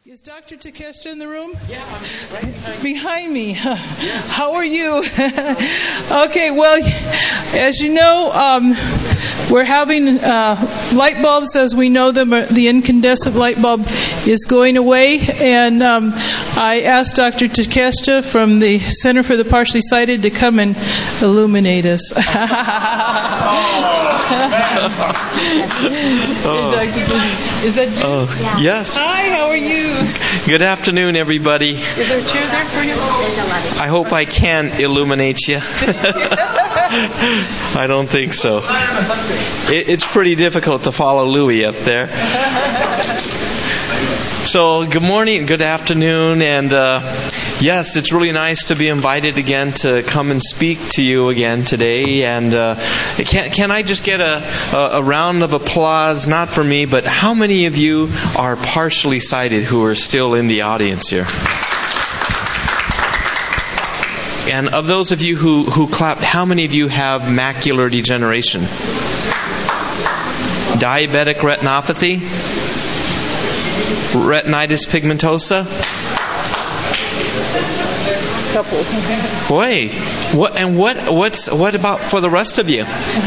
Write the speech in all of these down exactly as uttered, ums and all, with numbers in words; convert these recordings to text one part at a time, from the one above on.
Is Doctor Takeshita in the room? Yeah, I'm right behind, behind me. Yes. How are you? Okay, well, as you know, um, we're having uh, light bulbs as we know them. The incandescent light bulb is going away, and um, I asked Doctor Takeshita from the Center for the Partially Sighted to come and illuminate us. oh, Is that you? Oh, yeah. Yes. Hi, how are you? Good afternoon, everybody. Is there a chair there for you? I hope I can illuminate you. I don't think so. It, it's pretty difficult to follow Louie up there. So, good morning, good afternoon, and uh, yes, it's really nice to be invited again to come and speak to you again today. And uh, can can I just get a, a, a round of applause, not for me, but how many of you are partially sighted who are still in the audience here? And of those of you who, who clapped, how many of you have macular degeneration? Diabetic retinopathy? Retinitis pigmentosa? Couple. Boy, what and what what's what about for the rest of you?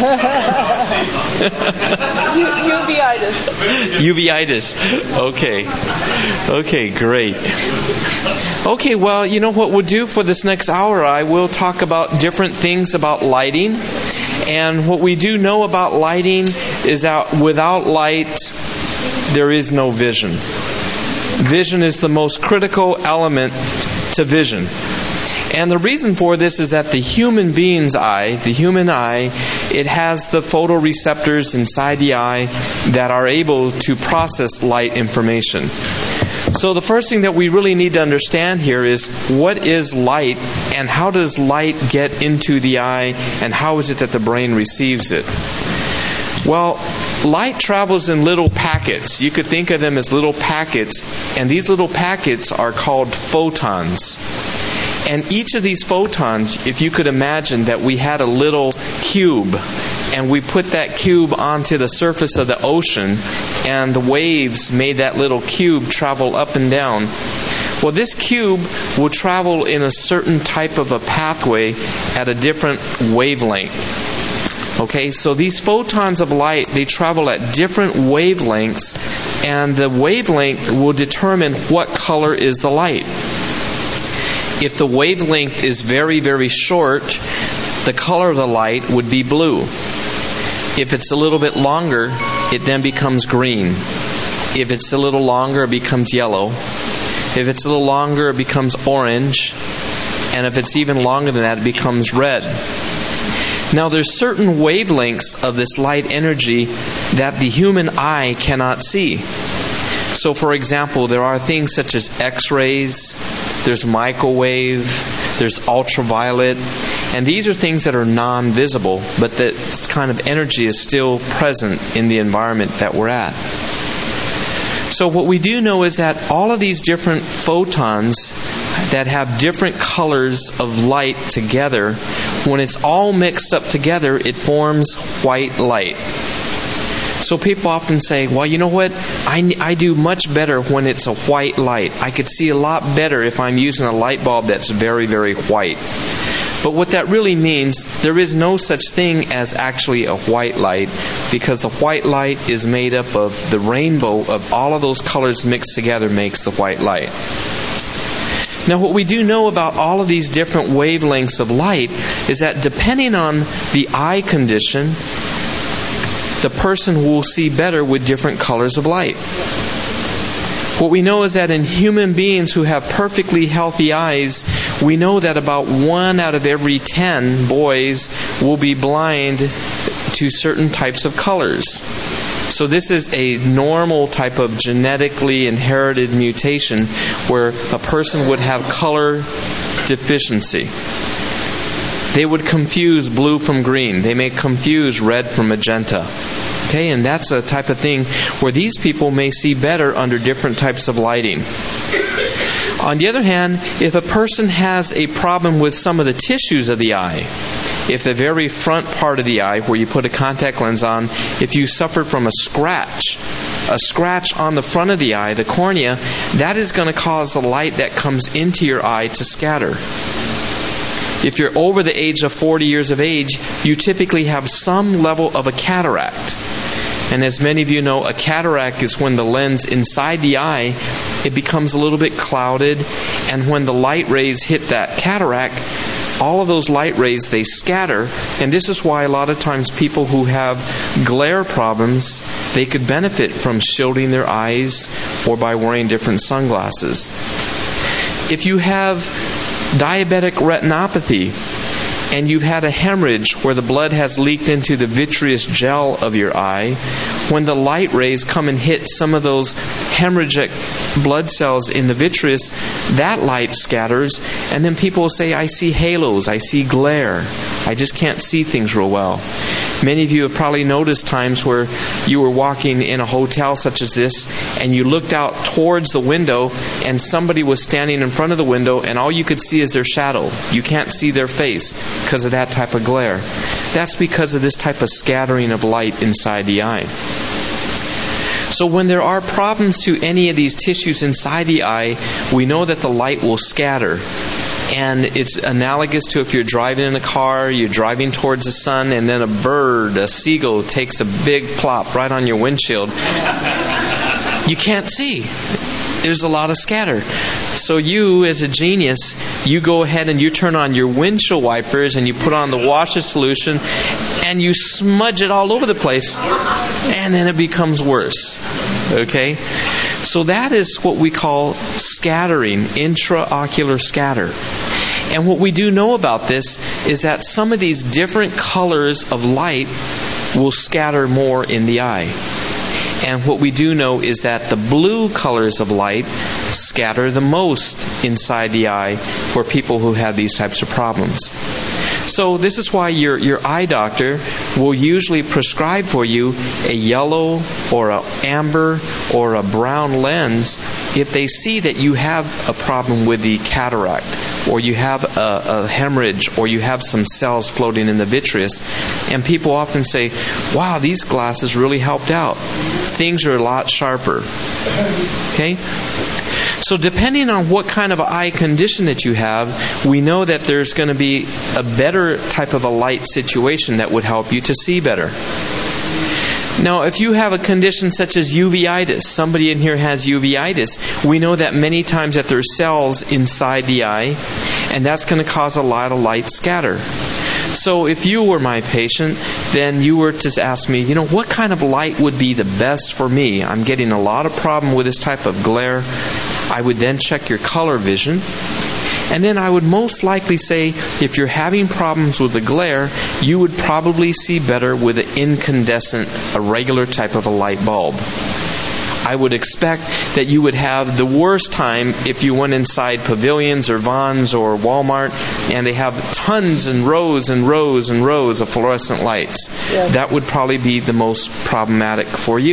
Uveitis. Uveitis. Okay. Okay, great. Okay, well, you know what we'll do for this next hour? I will talk about different things about lighting. And what we do know about lighting is that without light, there is no vision. Vision is the most critical element to vision. And the reason for this is that the human being's eye, the human eye, it has the photoreceptors inside the eye that are able to process light information. So the first thing that we really need to understand here is what is light and how does light get into the eye and how is it that the brain receives it? Well, light travels in little packets. You could think of them as little packets, and these little packets are called photons. And each of these photons, if you could imagine that we had a little cube, and we put that cube onto the surface of the ocean, and the waves made that little cube travel up and down. Well, this cube will travel in a certain type of a pathway at a different wavelength. Okay, so these photons of light, they travel at different wavelengths, and the wavelength will determine what color is the light. If the wavelength is very, very short, the color of the light would be blue. If it's a little bit longer, it then becomes green. If it's a little longer, it becomes yellow. If it's a little longer, it becomes orange. And if it's even longer than that, it becomes red. Now, there's certain wavelengths of this light energy that the human eye cannot see. So, for example, there are things such as X-rays, there's microwave, there's ultraviolet, and these are things that are non-visible, but that kind of energy is still present in the environment that we're at. So what we do know is that all of these different photons that have different colors of light together, when it's all mixed up together, it forms white light. So people often say, well, you know what? I, I do much better when it's a white light. I could see a lot better if I'm using a light bulb that's very, very white. But what that really means, there is no such thing as actually a white light, because the white light is made up of the rainbow of all of those colors mixed together makes the white light. Now, what we do know about all of these different wavelengths of light is that depending on the eye condition, the person will see better with different colors of light. What we know is that in human beings who have perfectly healthy eyes, we know that about one out of every ten boys will be blind to certain types of colors. So this is a normal type of genetically inherited mutation where a person would have color deficiency. They would confuse blue from green. They may confuse red from magenta. Okay, and that's a type of thing where these people may see better under different types of lighting. On the other hand, if a person has a problem with some of the tissues of the eye, if the very front part of the eye where you put a contact lens on, if you suffered from a scratch, a scratch on the front of the eye, the cornea, that is going to cause the light that comes into your eye to scatter. If you're over the age of forty years of age, you typically have some level of a cataract. And as many of you know, a cataract is when the lens inside the eye, it becomes a little bit clouded, and when the light rays hit that cataract, all of those light rays, they scatter, and this is why a lot of times people who have glare problems, they could benefit from shielding their eyes or by wearing different sunglasses. If you have diabetic retinopathy, and you've had a hemorrhage where the blood has leaked into the vitreous gel of your eye, when the light rays come and hit some of those hemorrhagic blood cells in the vitreous, that light scatters, and then people will say, I see halos, I see glare, I just can't see things real well. Many of you have probably noticed times where you were walking in a hotel such as this, and you looked out towards the window, and somebody was standing in front of the window, and all you could see is their shadow. You can't see their face because of that type of glare. That's because of this type of scattering of light inside the eye. So when there are problems to any of these tissues inside the eye, we know that the light will scatter. And it's analogous to if you're driving in a car, you're driving towards the sun, and then a bird, a seagull, takes a big plop right on your windshield. You can't see. There's a lot of scatter. So you, as a genius, you go ahead and you turn on your windshield wipers and you put on the washer solution and you smudge it all over the place, and then it becomes worse. Okay? So that is what we call scattering, intraocular scatter. And what we do know about this is that some of these different colors of light will scatter more in the eye. And what we do know is that the blue colors of light scatter the most inside the eye for people who have these types of problems. So this is why your, your eye doctor will usually prescribe for you a yellow or an amber or a brown lens if they see that you have a problem with the cataract, or you have a, a hemorrhage, or you have some cells floating in the vitreous. And people often say, wow, these glasses really helped out. Things are a lot sharper. Okay? So depending on what kind of eye condition that you have, we know that there's going to be a better type of a light situation that would help you to see better. Now, if you have a condition such as uveitis, somebody in here has uveitis, we know that many times that there are cells inside the eye, and that's going to cause a lot of light scatter. So if you were my patient, then you were to ask me, you know, what kind of light would be the best for me? I'm getting a lot of problem with this type of glare. I would then check your color vision. And then I would most likely say, if you're having problems with the glare, you would probably see better with an incandescent, a regular type of a light bulb. I would expect that you would have the worst time if you went inside Pavilions or Vons or Walmart and they have tons and rows and rows and rows of fluorescent lights. Yeah. That would probably be the most problematic for you.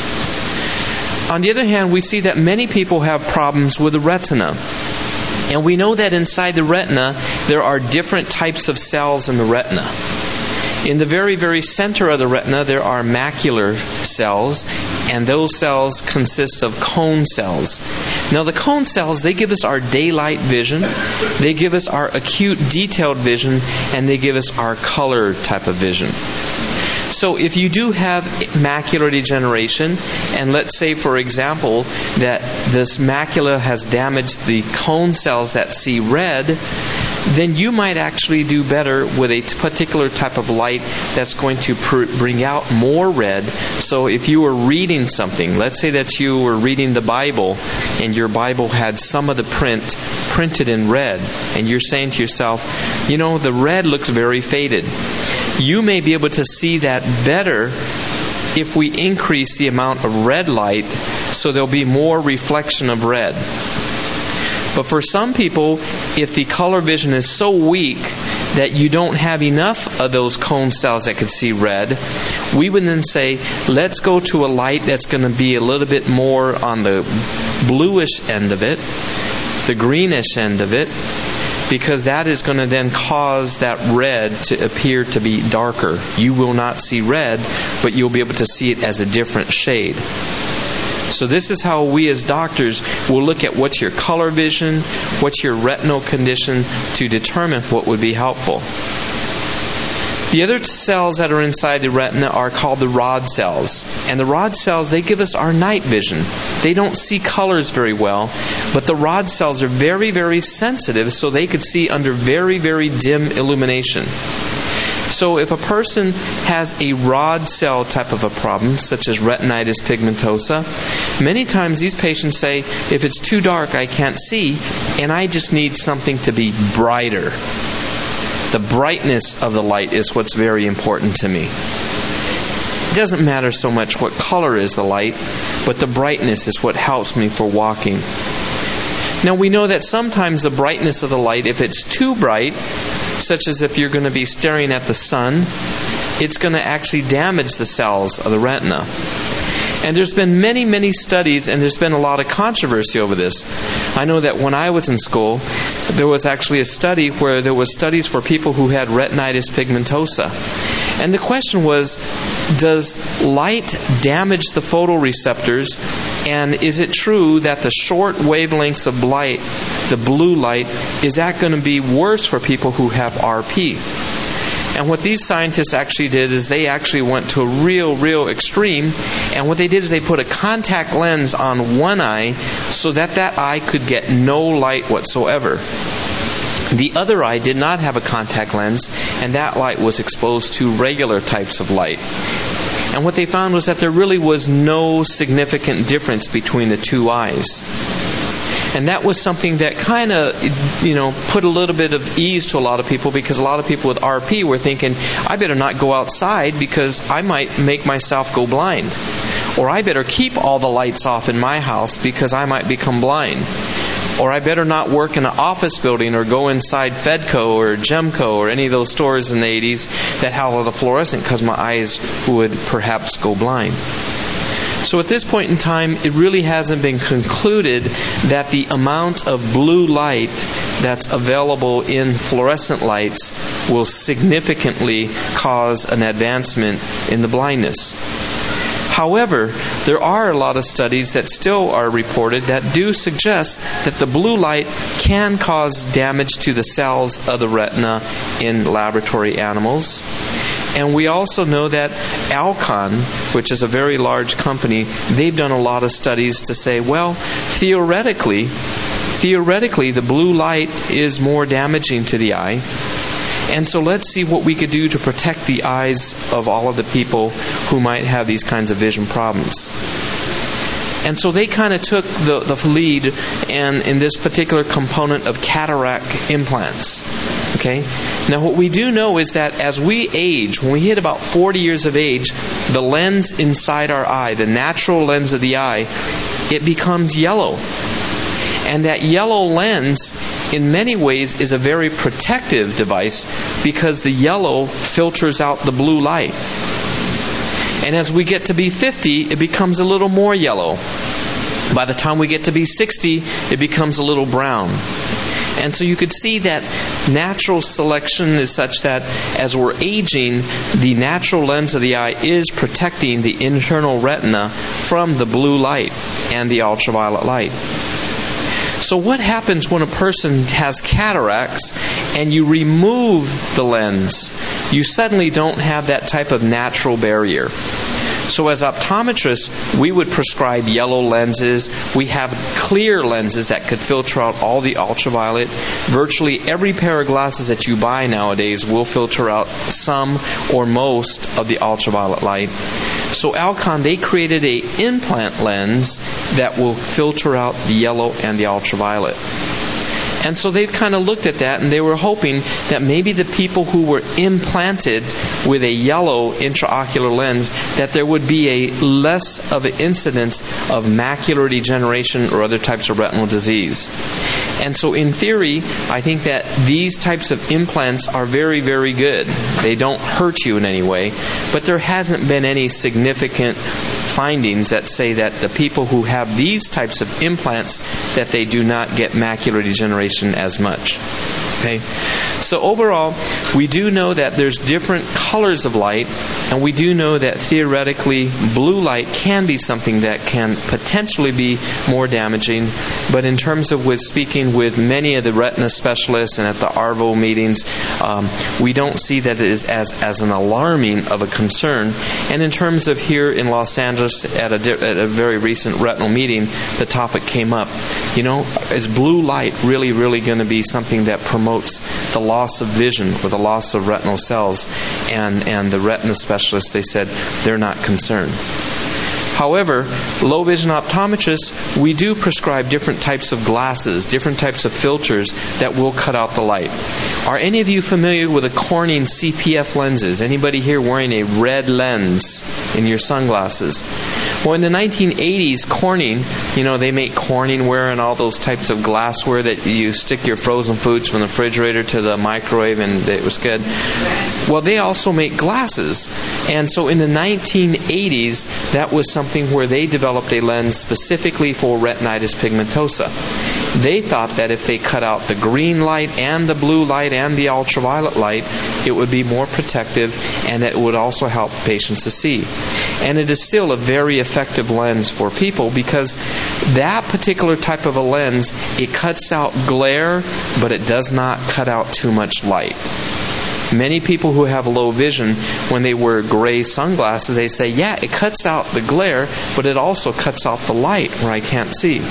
On the other hand, we see that many people have problems with the retina. And we know that inside the retina, there are different types of cells in the retina. In the very, very center of the retina, there are macular cells, and those cells consist of cone cells. Now, the cone cells, they give us our daylight vision, they give us our acute detailed vision, and they give us our color type of vision. So if you do have macular degeneration, and let's say, for example, that this macula has damaged the cone cells that see red, then you might actually do better with a particular type of light that's going to pr- bring out more red. So if you were reading something, let's say that you were reading the Bible, and your Bible had some of the print printed in red, and you're saying to yourself, you know, the red looks very faded. You may be able to see that better if we increase the amount of red light so there'll be more reflection of red. But for some people, if the color vision is so weak that you don't have enough of those cone cells that could see red, we would then say, let's go to a light that's going to be a little bit more on the bluish end of it, the greenish end of it, because that is going to then cause that red to appear to be darker. You will not see red, but you'll be able to see it as a different shade. So this is how we as doctors will look at what's your color vision, what's your retinal condition, to determine what would be helpful. The other cells that are inside the retina are called the rod cells. And the rod cells, they give us our night vision. They don't see colors very well, but the rod cells are very, very sensitive, so they could see under very, very dim illumination. So if a person has a rod cell type of a problem, such as retinitis pigmentosa, many times these patients say, if it's too dark, I can't see, and I just need something to be brighter. The brightness of the light is what's very important to me. It doesn't matter so much what color is the light, but the brightness is what helps me for walking. Now we know that sometimes the brightness of the light, if it's too bright, such as if you're going to be staring at the sun, it's going to actually damage the cells of the retina. And there's been many, many studies, and there's been a lot of controversy over this. I know that when I was in school, there was actually a study where there was studies for people who had retinitis pigmentosa. And the question was, does light damage the photoreceptors? And is it true that the short wavelengths of light, the blue light, is that going to be worse for people who have R P? And what these scientists actually did is they actually went to a real, real extreme. And what they did is they put a contact lens on one eye so that that eye could get no light whatsoever. The other eye did not have a contact lens, and that light was exposed to regular types of light. And what they found was that there really was no significant difference between the two eyes. And that was something that kind of, you know, put a little bit of ease to a lot of people, because a lot of people with R P were thinking, I better not go outside because I might make myself go blind. Or I better keep all the lights off in my house because I might become blind. Or I better not work in an office building or go inside Fedco or Gemco or any of those stores in the eighties that had all the fluorescent, because my eyes would perhaps go blind. So at this point in time, it really hasn't been concluded that the amount of blue light that's available in fluorescent lights will significantly cause an advancement in the blindness. However, there are a lot of studies that still are reported that do suggest that the blue light can cause damage to the cells of the retina in laboratory animals. And we also know that Alcon, which is a very large company, they've done a lot of studies to say, well, theoretically, theoretically the blue light is more damaging to the eye. And so let's see what we could do to protect the eyes of all of the people who might have these kinds of vision problems. And so they kind of took the, the lead and in this particular component of cataract implants. Okay? Now what we do know is that as we age, when we hit about forty years of age, the lens inside our eye, the natural lens of the eye, it becomes yellow. And that yellow lens, in many ways, is a very protective device because the yellow filters out the blue light. And as we get to be fifty, it becomes a little more yellow. By the time we get to be sixty, it becomes a little brown. And so you could see that natural selection is such that as we're aging, the natural lens of the eye is protecting the internal retina from the blue light and the ultraviolet light. So what happens when a person has cataracts and you remove the lens? You suddenly don't have that type of natural barrier. So as optometrists, we would prescribe yellow lenses. We have clear lenses that could filter out all the ultraviolet. Virtually every pair of glasses that you buy nowadays will filter out some or most of the ultraviolet light. So Alcon, they created an implant lens that will filter out the yellow and the ultraviolet. And so they've kind of looked at that, and they were hoping that maybe the people who were implanted with a yellow intraocular lens, that there would be a less of an incidence of macular degeneration or other types of retinal disease. And so in theory, I think that these types of implants are very, very good. They don't hurt you in any way, but there hasn't been any significant findings that say that the people who have these types of implants, that they do not get macular degeneration as much. Okay, so overall, we do know that there's different colors of light, and we do know that theoretically blue light can be something that can potentially be more damaging. But in terms of with speaking with many of the retina specialists and at the ARVO meetings, um, we don't see that it is as, as an alarming of a concern. And in terms of here in Los Angeles at a, at a very recent retinal meeting, the topic came up. You know, is blue light really, really going to be something that promotes the loss of vision or the loss of retinal cells? And, and the retina specialists, they said they're not concerned. However, low vision optometrists, we do prescribe different types of glasses, different types of filters that will cut out the light. Are any of you familiar with the Corning C P F lenses? Anybody here wearing a red lens in your sunglasses? Well, in the nineteen eighties, Corning, you know, they make Corningware and all those types of glassware that you stick your frozen foods from the refrigerator to the microwave and it was good. Well, they also make glasses. And so in the nineteen eighties, that was something where they developed a lens specifically for retinitis pigmentosa. They thought that if they cut out the green light and the blue light and the ultraviolet light, it would be more protective and it would also help patients to see. And it is still a very effective lens for people because that particular type of a lens, it cuts out glare, but it does not cut out too much light. Many people who have low vision, when they wear gray sunglasses, they say, yeah, it cuts out the glare, but it also cuts out the light where I can't see.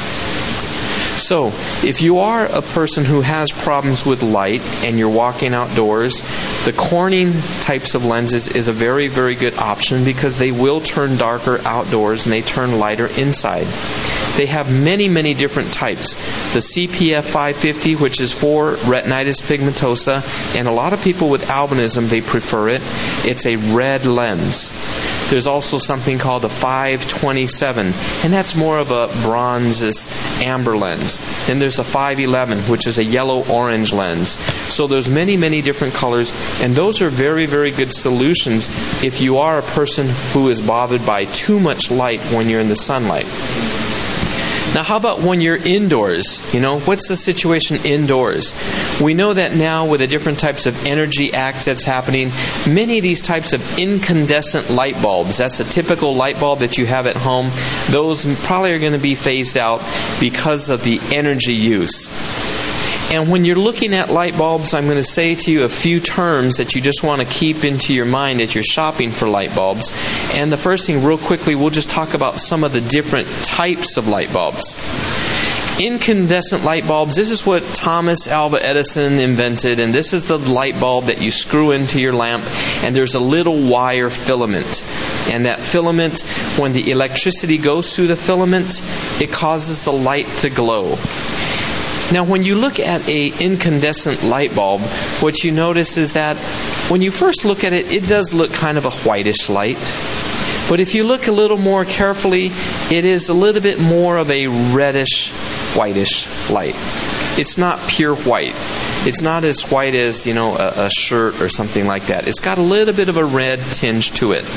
So, if you are a person who has problems with light and you're walking outdoors, the Corning types of lenses is a very, very good option because they will turn darker outdoors and they turn lighter inside. They have many, many different types. The C P F five fifty, which is for retinitis pigmentosa, and a lot of people with albinism, they prefer it. It's a red lens. There's also something called the five twenty-seven, and that's more of a bronzes amber lens. Then there's a five eleven, which is a yellow-orange lens. So there's many, many different colors, and those are very, very good solutions if you are a person who is bothered by too much light when you're in the sunlight. Now, how about when you're indoors? You know, what's the situation indoors? We know that now with the different types of energy acts that's happening, many of these types of incandescent light bulbs, that's a typical light bulb that you have at home, those probably are going to be phased out because of the energy use. And when you're looking at light bulbs, I'm going to say to you a few terms that you just want to keep into your mind as you're shopping for light bulbs. And the first thing, real quickly, we'll just talk about some of the different types of light bulbs. Incandescent light bulbs, this is what Thomas Alva Edison invented, and this is the light bulb that you screw into your lamp, and there's a little wire filament. And that filament, when the electricity goes through the filament, it causes the light to glow. Now, when you look at an incandescent light bulb, what you notice is that when you first look at it, it does look kind of a whitish light. But if you look a little more carefully, it is a little bit more of a reddish, whitish light. It's not pure white. It's not as white as, you know, a, a shirt or something like that. It's got a little bit of a red tinge to it.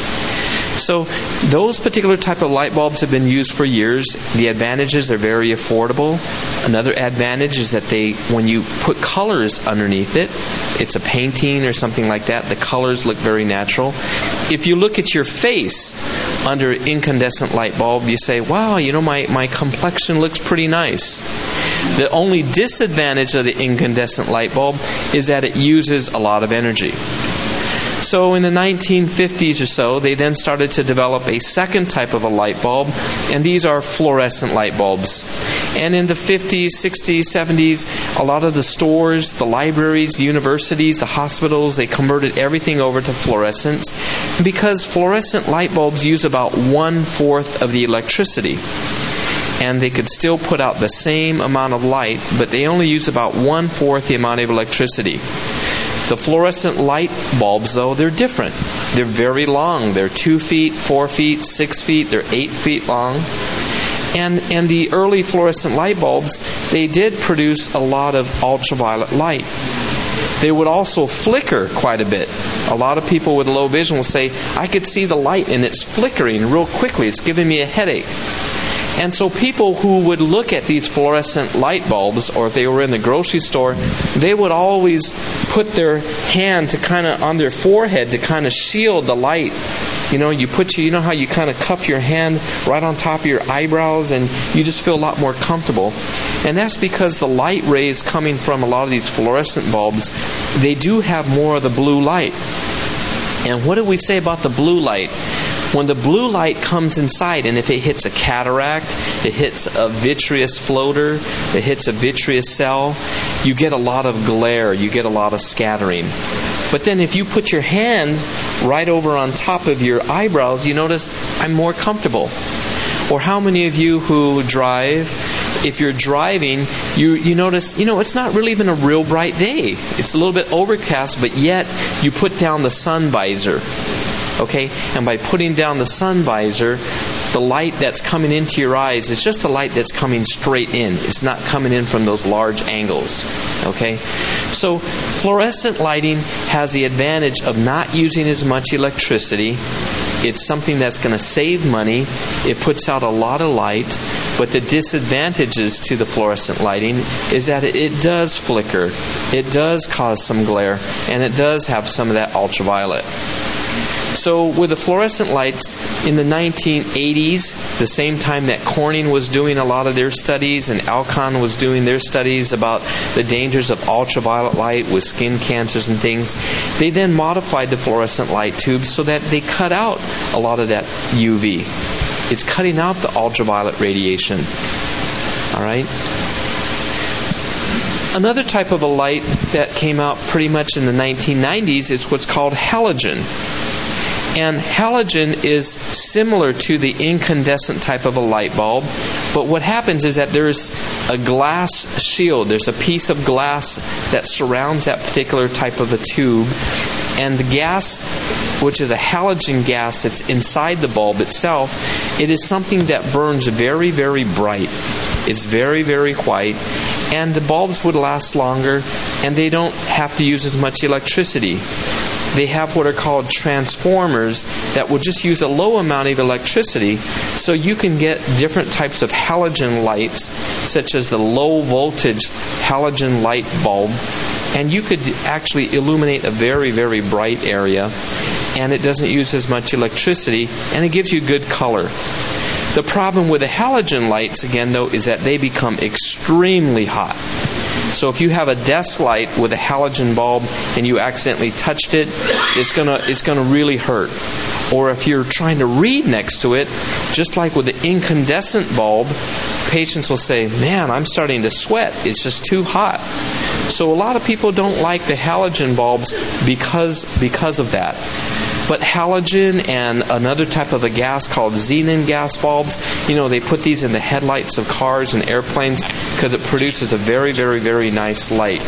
So those particular type of light bulbs have been used for years. The advantages are very affordable. Another advantage is that they, when you put colors underneath it, it's a painting or something like that, the colors look very natural. If you look at your face under incandescent light bulb, you say, wow, you know, my, my complexion looks pretty nice. The only disadvantage of the incandescent light bulb is that it uses a lot of energy. So in the nineteen fifties or so, they then started to develop a second type of a light bulb, and these are fluorescent light bulbs. And in the fifties, sixties, seventies, a lot of the stores, the libraries, the universities, the hospitals, they converted everything over to fluorescence because fluorescent light bulbs use about one-fourth of the electricity. And they could still put out the same amount of light, but they only use about one-fourth the amount of electricity. The fluorescent light bulbs, though, they're different. They're very long. They're two feet, four feet, six feet. They're eight feet long. And and the early fluorescent light bulbs, they did produce a lot of ultraviolet light. They would also flicker quite a bit. A lot of people with low vision will say, I could see the light and it's flickering real quickly. It's giving me a headache. And so people who would look at these fluorescent light bulbs, or if they were in the grocery store, they would always put their hand to kind of on their forehead to kind of shield the light. You know, you put you, you know how you kind of cuff your hand right on top of your eyebrows, and you just feel a lot more comfortable. And that's because the light rays coming from a lot of these fluorescent bulbs, they do have more of the blue light. And what do we say about the blue light? When the blue light comes inside, and if it hits a cataract, it hits a vitreous floater, it hits a vitreous cell, you get a lot of glare, you get a lot of scattering. But then if you put your hand right over on top of your eyebrows, you notice I'm more comfortable. Or how many of you who drive, if you're driving, you you notice, you know, it's not really even a real bright day. It's a little bit overcast, but yet you put down the sun visor. Okay? And by putting down the sun visor, the light that's coming into your eyes is just a light that's coming straight in. It's not coming in from those large angles. Okay? So fluorescent lighting has the advantage of not using as much electricity. It's something that's going to save money. It puts out a lot of light. But the disadvantages to the fluorescent lighting is that it does flicker. It does cause some glare. And it does have some of that ultraviolet. So with the fluorescent lights in the nineteen eighties, the same time that Corning was doing a lot of their studies and Alcon was doing their studies about the dangers of ultraviolet light with skin cancers and things, they then modified the fluorescent light tubes so that they cut out a lot of that U V. It's cutting out the ultraviolet radiation. All right? Another type of a light that came out pretty much in the nineteen nineties is what's called halogen. And halogen is similar to the incandescent type of a light bulb, but what happens is that there's a glass shield. There's a piece of glass that surrounds that particular type of a tube, and the gas, which is a halogen gas that's inside the bulb itself, it is something that burns very, very bright. It's very, very white, and the bulbs would last longer, and they don't have to use as much electricity. They have what are called transformers that will just use a low amount of electricity, so you can get different types of halogen lights, such as the low voltage halogen light bulb, and you could actually illuminate a very, very bright area, and it doesn't use as much electricity, and it gives you good color. The problem with the halogen lights, again, though, is that they become extremely hot. So if you have a desk light with a halogen bulb and you accidentally touched it, it's gonna it's gonna really hurt. Or if you're trying to read next to it, just like with the incandescent bulb, patients will say, "Man, I'm starting to sweat. It's just too hot." So a lot of people don't like the halogen bulbs because because of that. But halogen and another type of a gas called xenon gas bulbs, you know, they put these in the headlights of cars and airplanes because it produces a very, very, very nice light.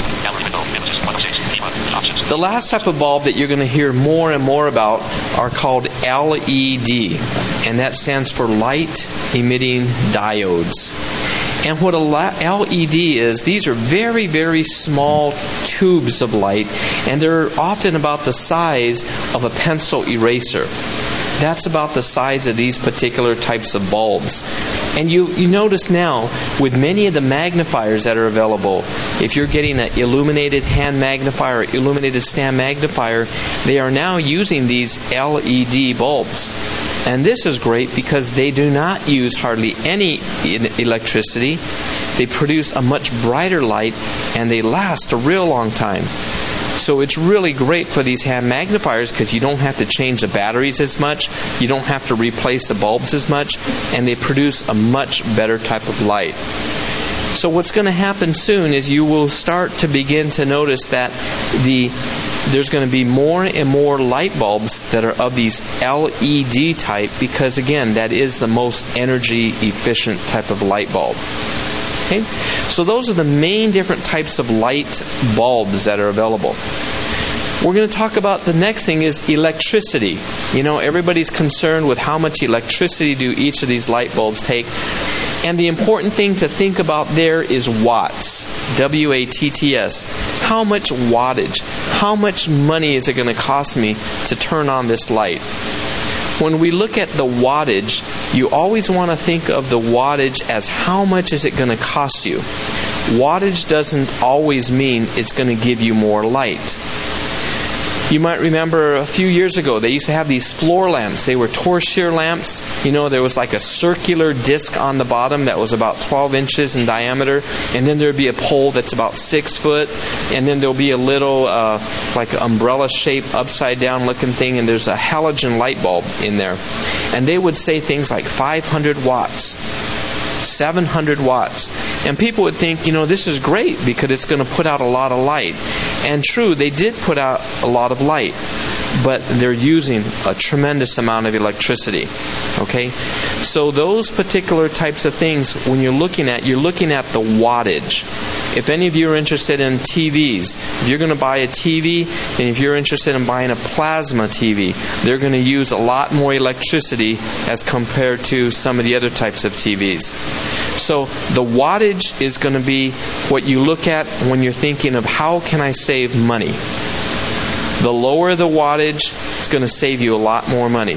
The last type of bulb that you're going to hear more and more about are called L E D, and that stands for light emitting diodes. And what a L E D is, these are very, very small tubes of light, and they're often about the size of a pencil eraser. That's about the size of these particular types of bulbs. And you, you notice now, with many of the magnifiers that are available, if you're getting an illuminated hand magnifier, illuminated stand magnifier, they are now using these L E D bulbs. And this is great because they do not use hardly any electricity. They produce a much brighter light, and they last a real long time. So it's really great for these hand magnifiers because you don't have to change the batteries as much, you don't have to replace the bulbs as much, and they produce a much better type of light. So what's going to happen soon is you will start to begin to notice that the there's going to be more and more light bulbs that are of these L E D type because, again, that is the most energy efficient type of light bulb. Okay? So those are the main different types of light bulbs that are available. We're going to talk about the next thing is electricity. You know, everybody's concerned with how much electricity do each of these light bulbs take. And the important thing to think about there is watts. W A T T S. How much wattage? How much money is it going to cost me to turn on this light? when we look at the wattage, you always want to think of the wattage as how much is it going to cost you. Wattage doesn't always mean it's going to give you more light. You might remember a few years ago, they used to have these floor lamps. They were torchlight lamps. You know, there was like a circular disc on the bottom that was about twelve inches in diameter. And then there would be a pole that's about six foot. And then there will be a little, uh, like umbrella shape, upside down looking thing. And there's a halogen light bulb in there. And they would say things like five hundred watts. seven hundred watts. And people would think, you know, this is great because it's going to put out a lot of light. And true, they did put out a lot of light, but they're using a tremendous amount of electricity. Okay? So those particular types of things, when you're looking at, you're looking at the wattage. If any of you are interested in T Vs, if you're going to buy a T V, and if you're interested in buying a plasma T V, they're going to use a lot more electricity as compared to some of the other types of T Vs. So the wattage is going to be what you look at when you're thinking of how can I save money. The lower the wattage, it's going to save you a lot more money.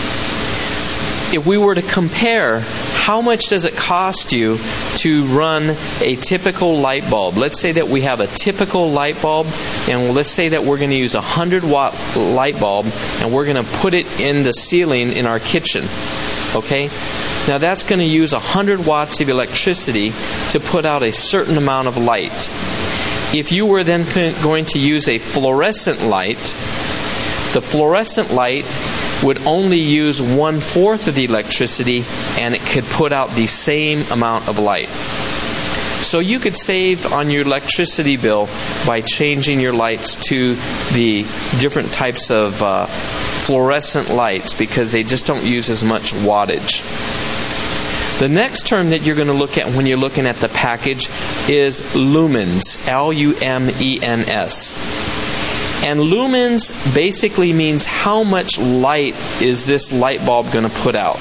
If we were to compare, how much does it cost you to run a typical light bulb? Let's say that we have a typical light bulb, and let's say that we're going to use a one hundred watt light bulb, and we're going to put it in the ceiling in our kitchen. Okay? Now that's going to use one hundred watts of electricity to put out a certain amount of light. If you were then going to use a fluorescent light, the fluorescent light would only use one-fourth of the electricity, and it could put out the same amount of light. So you could save on your electricity bill by changing your lights to the different types of uh, fluorescent lights because they just don't use as much wattage. The next term that you're going to look at when you're looking at the package is lumens, L U M E N S. And lumens basically means how much light is this light bulb going to put out.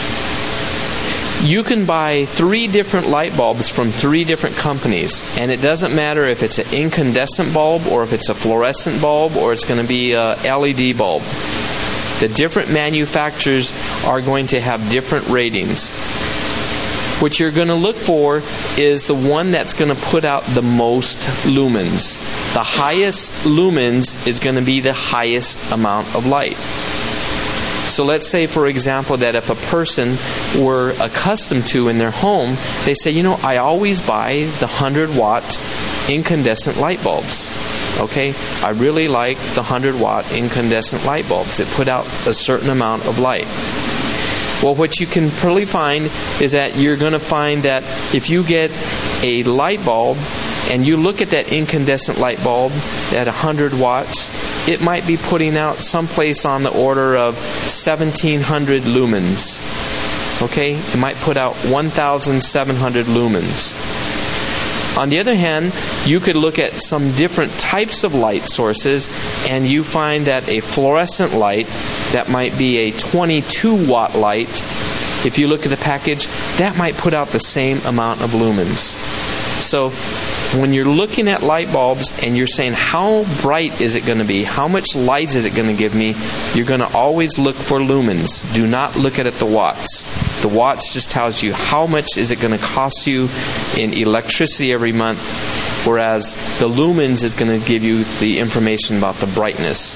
You can buy three different light bulbs from three different companies, and it doesn't matter if it's an incandescent bulb or if it's a fluorescent bulb or it's going to be a L E D bulb. The different manufacturers are going to have different ratings. What you're going to look for is the one that's going to put out the most lumens. The highest lumens is going to be the highest amount of light. So let's say, for example, that if a person were accustomed to in their home, they say, you know, I always buy the one hundred watt incandescent light bulbs. Okay? I really like the one hundred watt incandescent light bulbs. It put out a certain amount of light. Well, what you can probably find is that you're going to find that if you get a light bulb and you look at that incandescent light bulb at one hundred watts, it might be putting out someplace on the order of seventeen hundred lumens. Okay? It might put out one thousand seven hundred lumens. On the other hand, you could look at some different types of light sources, and you find that a fluorescent light, that might be a twenty-two watt light, if you look at the package, that might put out the same amount of lumens. So when you're looking at light bulbs and you're saying how bright is it going to be, how much light is it going to give me, you're going to always look for lumens. Do not look at it the watts. The watts just tells you how much is it going to cost you in electricity every month, whereas the lumens is going to give you the information about the brightness.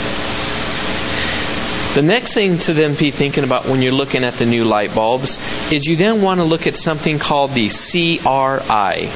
The next thing to then be thinking about when you're looking at the new light bulbs is you then want to look at something called the C R I.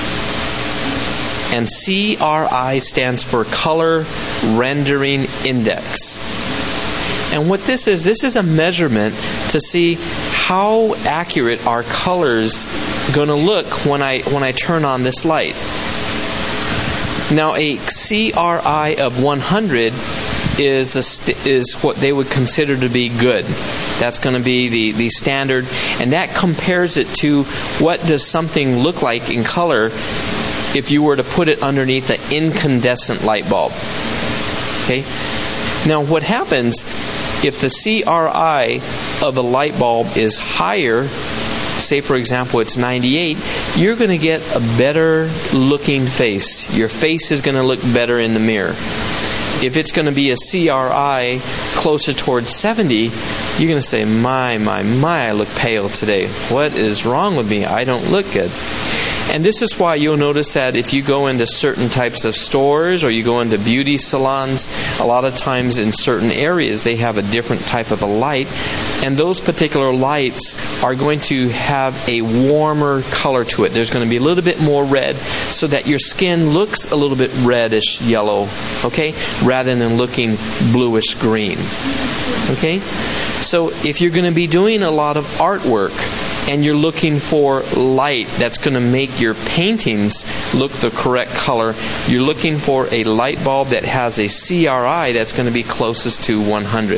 And C R I stands for Color Rendering Index. And what this is, this is a measurement to see how accurate our colors going to look when I when I turn on this light. Now, a C R I of one hundred is the st- is what they would consider to be good. That's going to be the, the standard, and that compares it to what does something look like in color if you were to put it underneath an incandescent light bulb. Okay? Now, what happens if the C R I of a light bulb is higher, say for example it's ninety-eight, you're going to get a better looking face. Your face is going to look better in the mirror. If it's going to be a C R I closer towards seventy, you're going to say, my, my, my, I look pale today. What is wrong with me? I don't look good. And this is why you'll notice that if you go into certain types of stores or you go into beauty salons, a lot of times in certain areas they have a different type of a light, and those particular lights are going to have a warmer color to it. There's going to be a little bit more red so that your skin looks a little bit reddish yellow, okay, rather than looking bluish green. Okay? So if you're going to be doing a lot of artwork and you're looking for light that's going to make your paintings look the correct color, you're looking for a light bulb that has a C R I that's going to be closest to one hundred.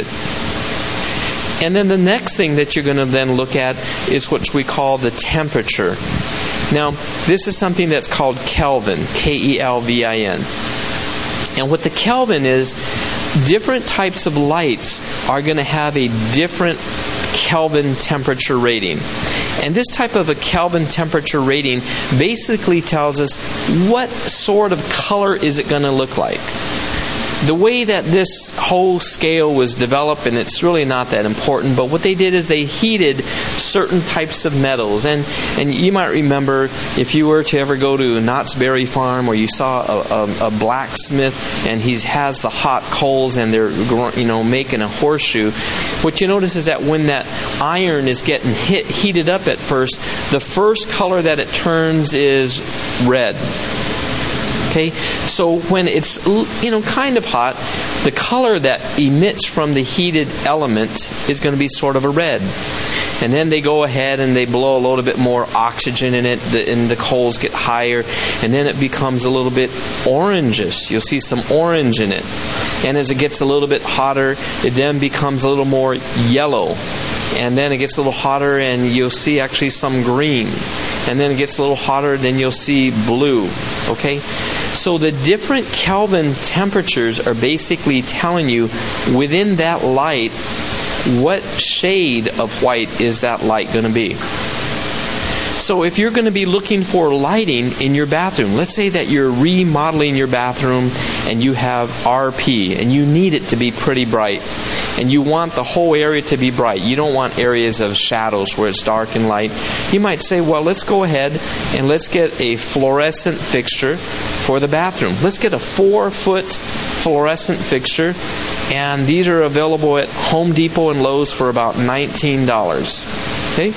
And then the next thing that you're going to then look at is what we call the temperature. Now, this is something that's called Kelvin, K E L V I N. And what the Kelvin is, different types of lights are going to have a different Kelvin temperature rating. And this type of a Kelvin temperature rating basically tells us what sort of color is it going to look like. The way that this whole scale was developed, and it's really not that important, but what they did is they heated certain types of metals. And and you might remember, if you were to ever go to Knott's Berry Farm, or you saw a, a, a blacksmith and he has the hot coals and they're, you know, making a horseshoe, what you notice is that when that iron is getting hit, heated up at first, the first color that it turns is red. Okay, so when it's, you know, kind of hot, the color that emits from the heated element is going to be sort of a red. And then they go ahead and they blow a little bit more oxygen in it, and the coals get higher, and then it becomes a little bit orangish. You'll see some orange in it. And as it gets a little bit hotter, it then becomes a little more yellow. And then it gets a little hotter and you'll see actually some green. And then it gets a little hotter, then you'll see blue. Okay? So the different Kelvin temperatures are basically telling you within that light what shade of white is that light going to be. So if you're going to be looking for lighting in your bathroom, let's say that you're remodeling your bathroom and you have R P and you need it to be pretty bright. And you want the whole area to be bright. You don't want areas of shadows where it's dark and light. You might say, well, let's go ahead and let's get a fluorescent fixture for the bathroom. Let's get a four-foot fluorescent fixture. And these are available at Home Depot and Lowe's for about nineteen dollars. Okay?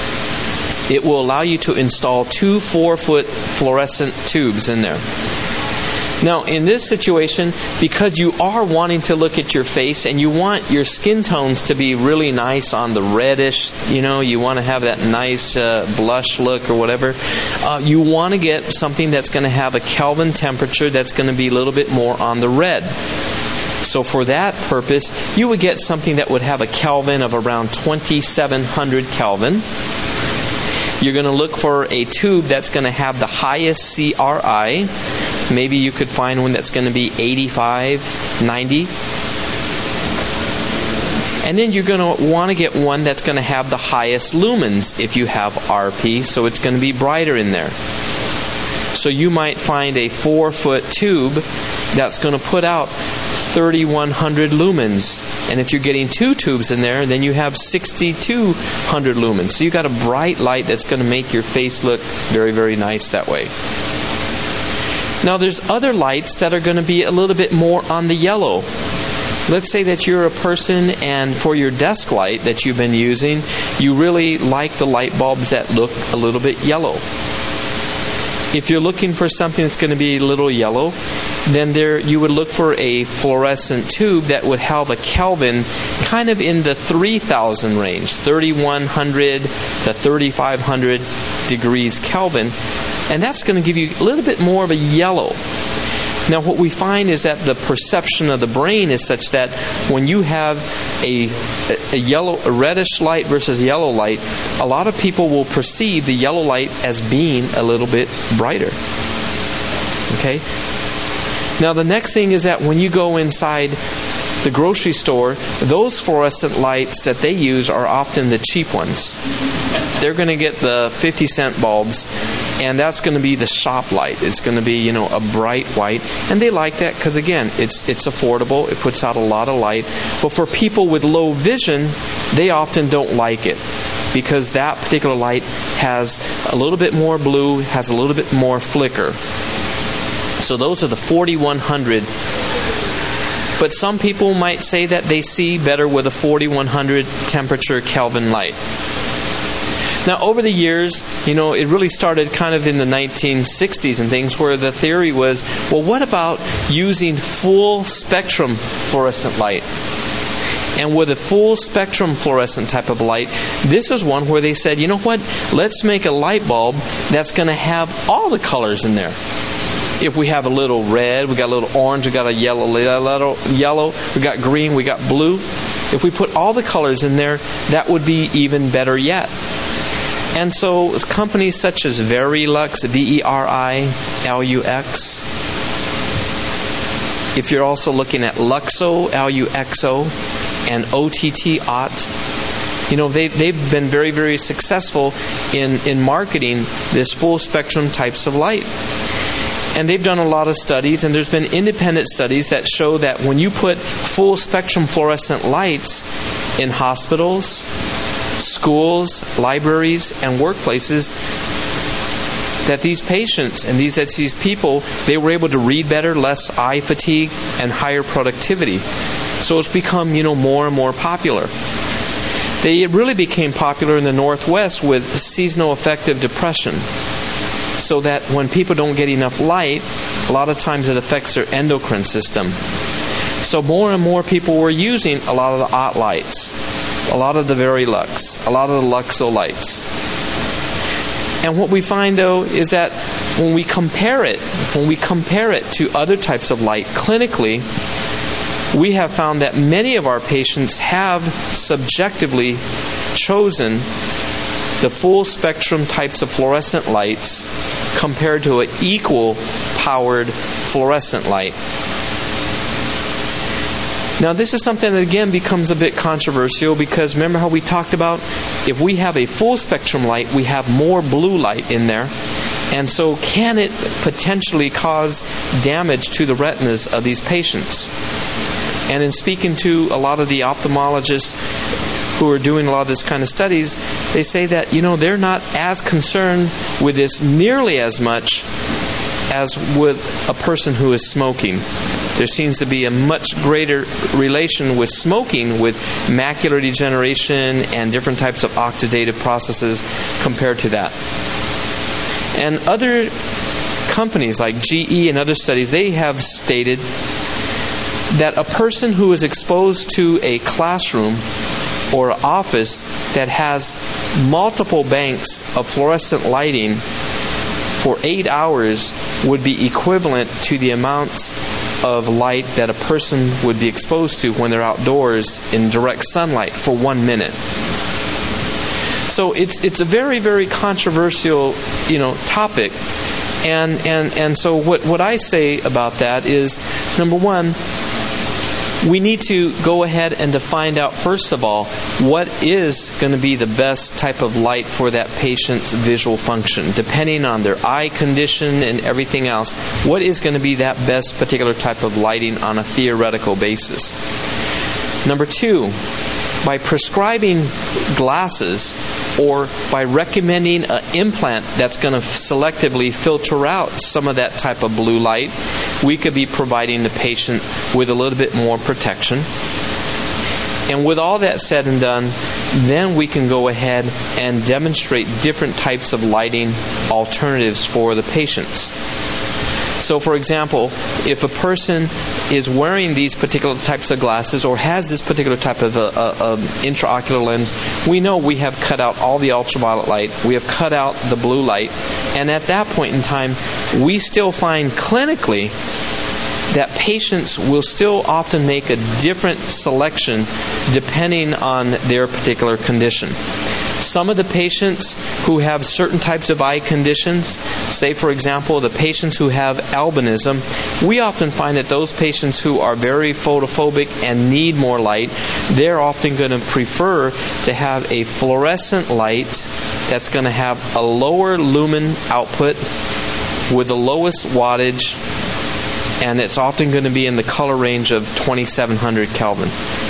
It will allow you to install two four-foot fluorescent tubes in there. Now, in this situation, because you are wanting to look at your face and you want your skin tones to be really nice on the reddish, you know, you want to have that nice uh, blush look or whatever, uh, you want to get something that's going to have a Kelvin temperature that's going to be a little bit more on the red. So for that purpose, you would get something that would have a Kelvin of around twenty-seven hundred Kelvin. You're going to look for a tube that's going to have the highest C R I. Maybe you could find one that's going to be eighty-five, ninety. And then you're going to want to get one that's going to have the highest lumens if you have R P, so it's going to be brighter in there. So you might find a four-foot tube that's going to put out thirty-one hundred lumens. And if you're getting two tubes in there, then you have sixty-two hundred lumens. So you've got a bright light that's going to make your face look very, very nice that way. Now there's other lights that are going to be a little bit more on the yellow. Let's say that you're a person and for your desk light that you've been using, you really like the light bulbs that look a little bit yellow. If you're looking for something that's going to be a little yellow, then there you would look for a fluorescent tube that would have a Kelvin kind of in the three thousand range, thirty-one hundred to thirty-five hundred degrees Kelvin, and that's going to give you a little bit more of a yellow. Now what we find is that the perception of the brain is such that when you have a, a yellow, a reddish light versus yellow light, a lot of people will perceive the yellow light as being a little bit brighter. Okay? Now the next thing is that when you go inside the grocery store, those fluorescent lights that they use are often the cheap ones. They're going to get the fifty cent bulbs, and that's going to be the shop light. It's going to be, you know, a bright white, and they like that because, again, it's it's affordable. It puts out a lot of light. But for people with low vision, they often don't like it because that particular light has a little bit more blue, has a little bit more flicker. So those are the forty-one hundred. But some people might say that they see better with a forty-one hundred temperature Kelvin light. Now, over the years, you know, it really started kind of in the nineteen sixties and things where the theory was, well, what about using full spectrum fluorescent light? And with a full spectrum fluorescent type of light, this is one where they said, you know what, let's make a light bulb that's going to have all the colors in there. If we have a little red, we got a little orange, we got a yellow, little yellow, we got green, we got blue. If we put all the colors in there, that would be even better yet. And so companies such as Verilux, V E R I L U X. If you're also looking at Luxo, L U X O, and O T T, O T T, you know, they, they've been very, very successful in, in marketing this full spectrum types of light. And they've done a lot of studies, and there's been independent studies that show that when you put full spectrum fluorescent lights in hospitals, schools, libraries, and workplaces, that these patients and these, that these people, they were able to read better, less eye fatigue, and higher productivity. So it's become, you know, more and more popular. They really became popular in the Northwest with seasonal affective depression. So that when people don't get enough light, a lot of times it affects their endocrine system. So more and more people were using a lot of the O T T lights, a lot of the Verilux, a lot of the Luxo lights. And what we find, though, is that when we compare it, when we compare it to other types of light clinically, we have found that many of our patients have subjectively chosen the full spectrum types of fluorescent lights compared to an equal powered fluorescent light. Now, this is something that again becomes a bit controversial because remember how we talked about if we have a full spectrum light, we have more blue light in there. And so can it potentially cause damage to the retinas of these patients? And in speaking to a lot of the ophthalmologists who are doing a lot of this kind of studies, they say that, you know, they're not as concerned with this nearly as much as with a person who is smoking. There seems to be a much greater relation with smoking with macular degeneration and different types of oxidative processes compared to that. And other companies like G E and other studies, they have stated that a person who is exposed to a classroom or office that has multiple banks of fluorescent lighting for eight hours would be equivalent to the amounts of light that a person would be exposed to when they're outdoors in direct sunlight for one minute. So it's it's a very, very controversial, you know, topic. And and and so what, what I say about that is, number one, we need to go ahead and to find out, first of all, what is going to be the best type of light for that patient's visual function, depending on their eye condition and everything else. What is going to be that best particular type of lighting on a theoretical basis? Number two, by prescribing glasses or by recommending an implant that's going to selectively filter out some of that type of blue light, we could be providing the patient with a little bit more protection. And with all that said and done, then we can go ahead and demonstrate different types of lighting alternatives for the patients. So, for example, if a person is wearing these particular types of glasses or has this particular type of uh, uh, intraocular lens, we know we have cut out all the ultraviolet light, we have cut out the blue light, and at that point in time, we still find clinically that patients will still often make a different selection depending on their particular condition. Some of the patients who have certain types of eye conditions, say for example the patients who have albinism, we often find that those patients who are very photophobic and need more light, they're often going to prefer to have a fluorescent light that's going to have a lower lumen output with the lowest wattage, and it's often going to be in the color range of twenty-seven hundred Kelvin.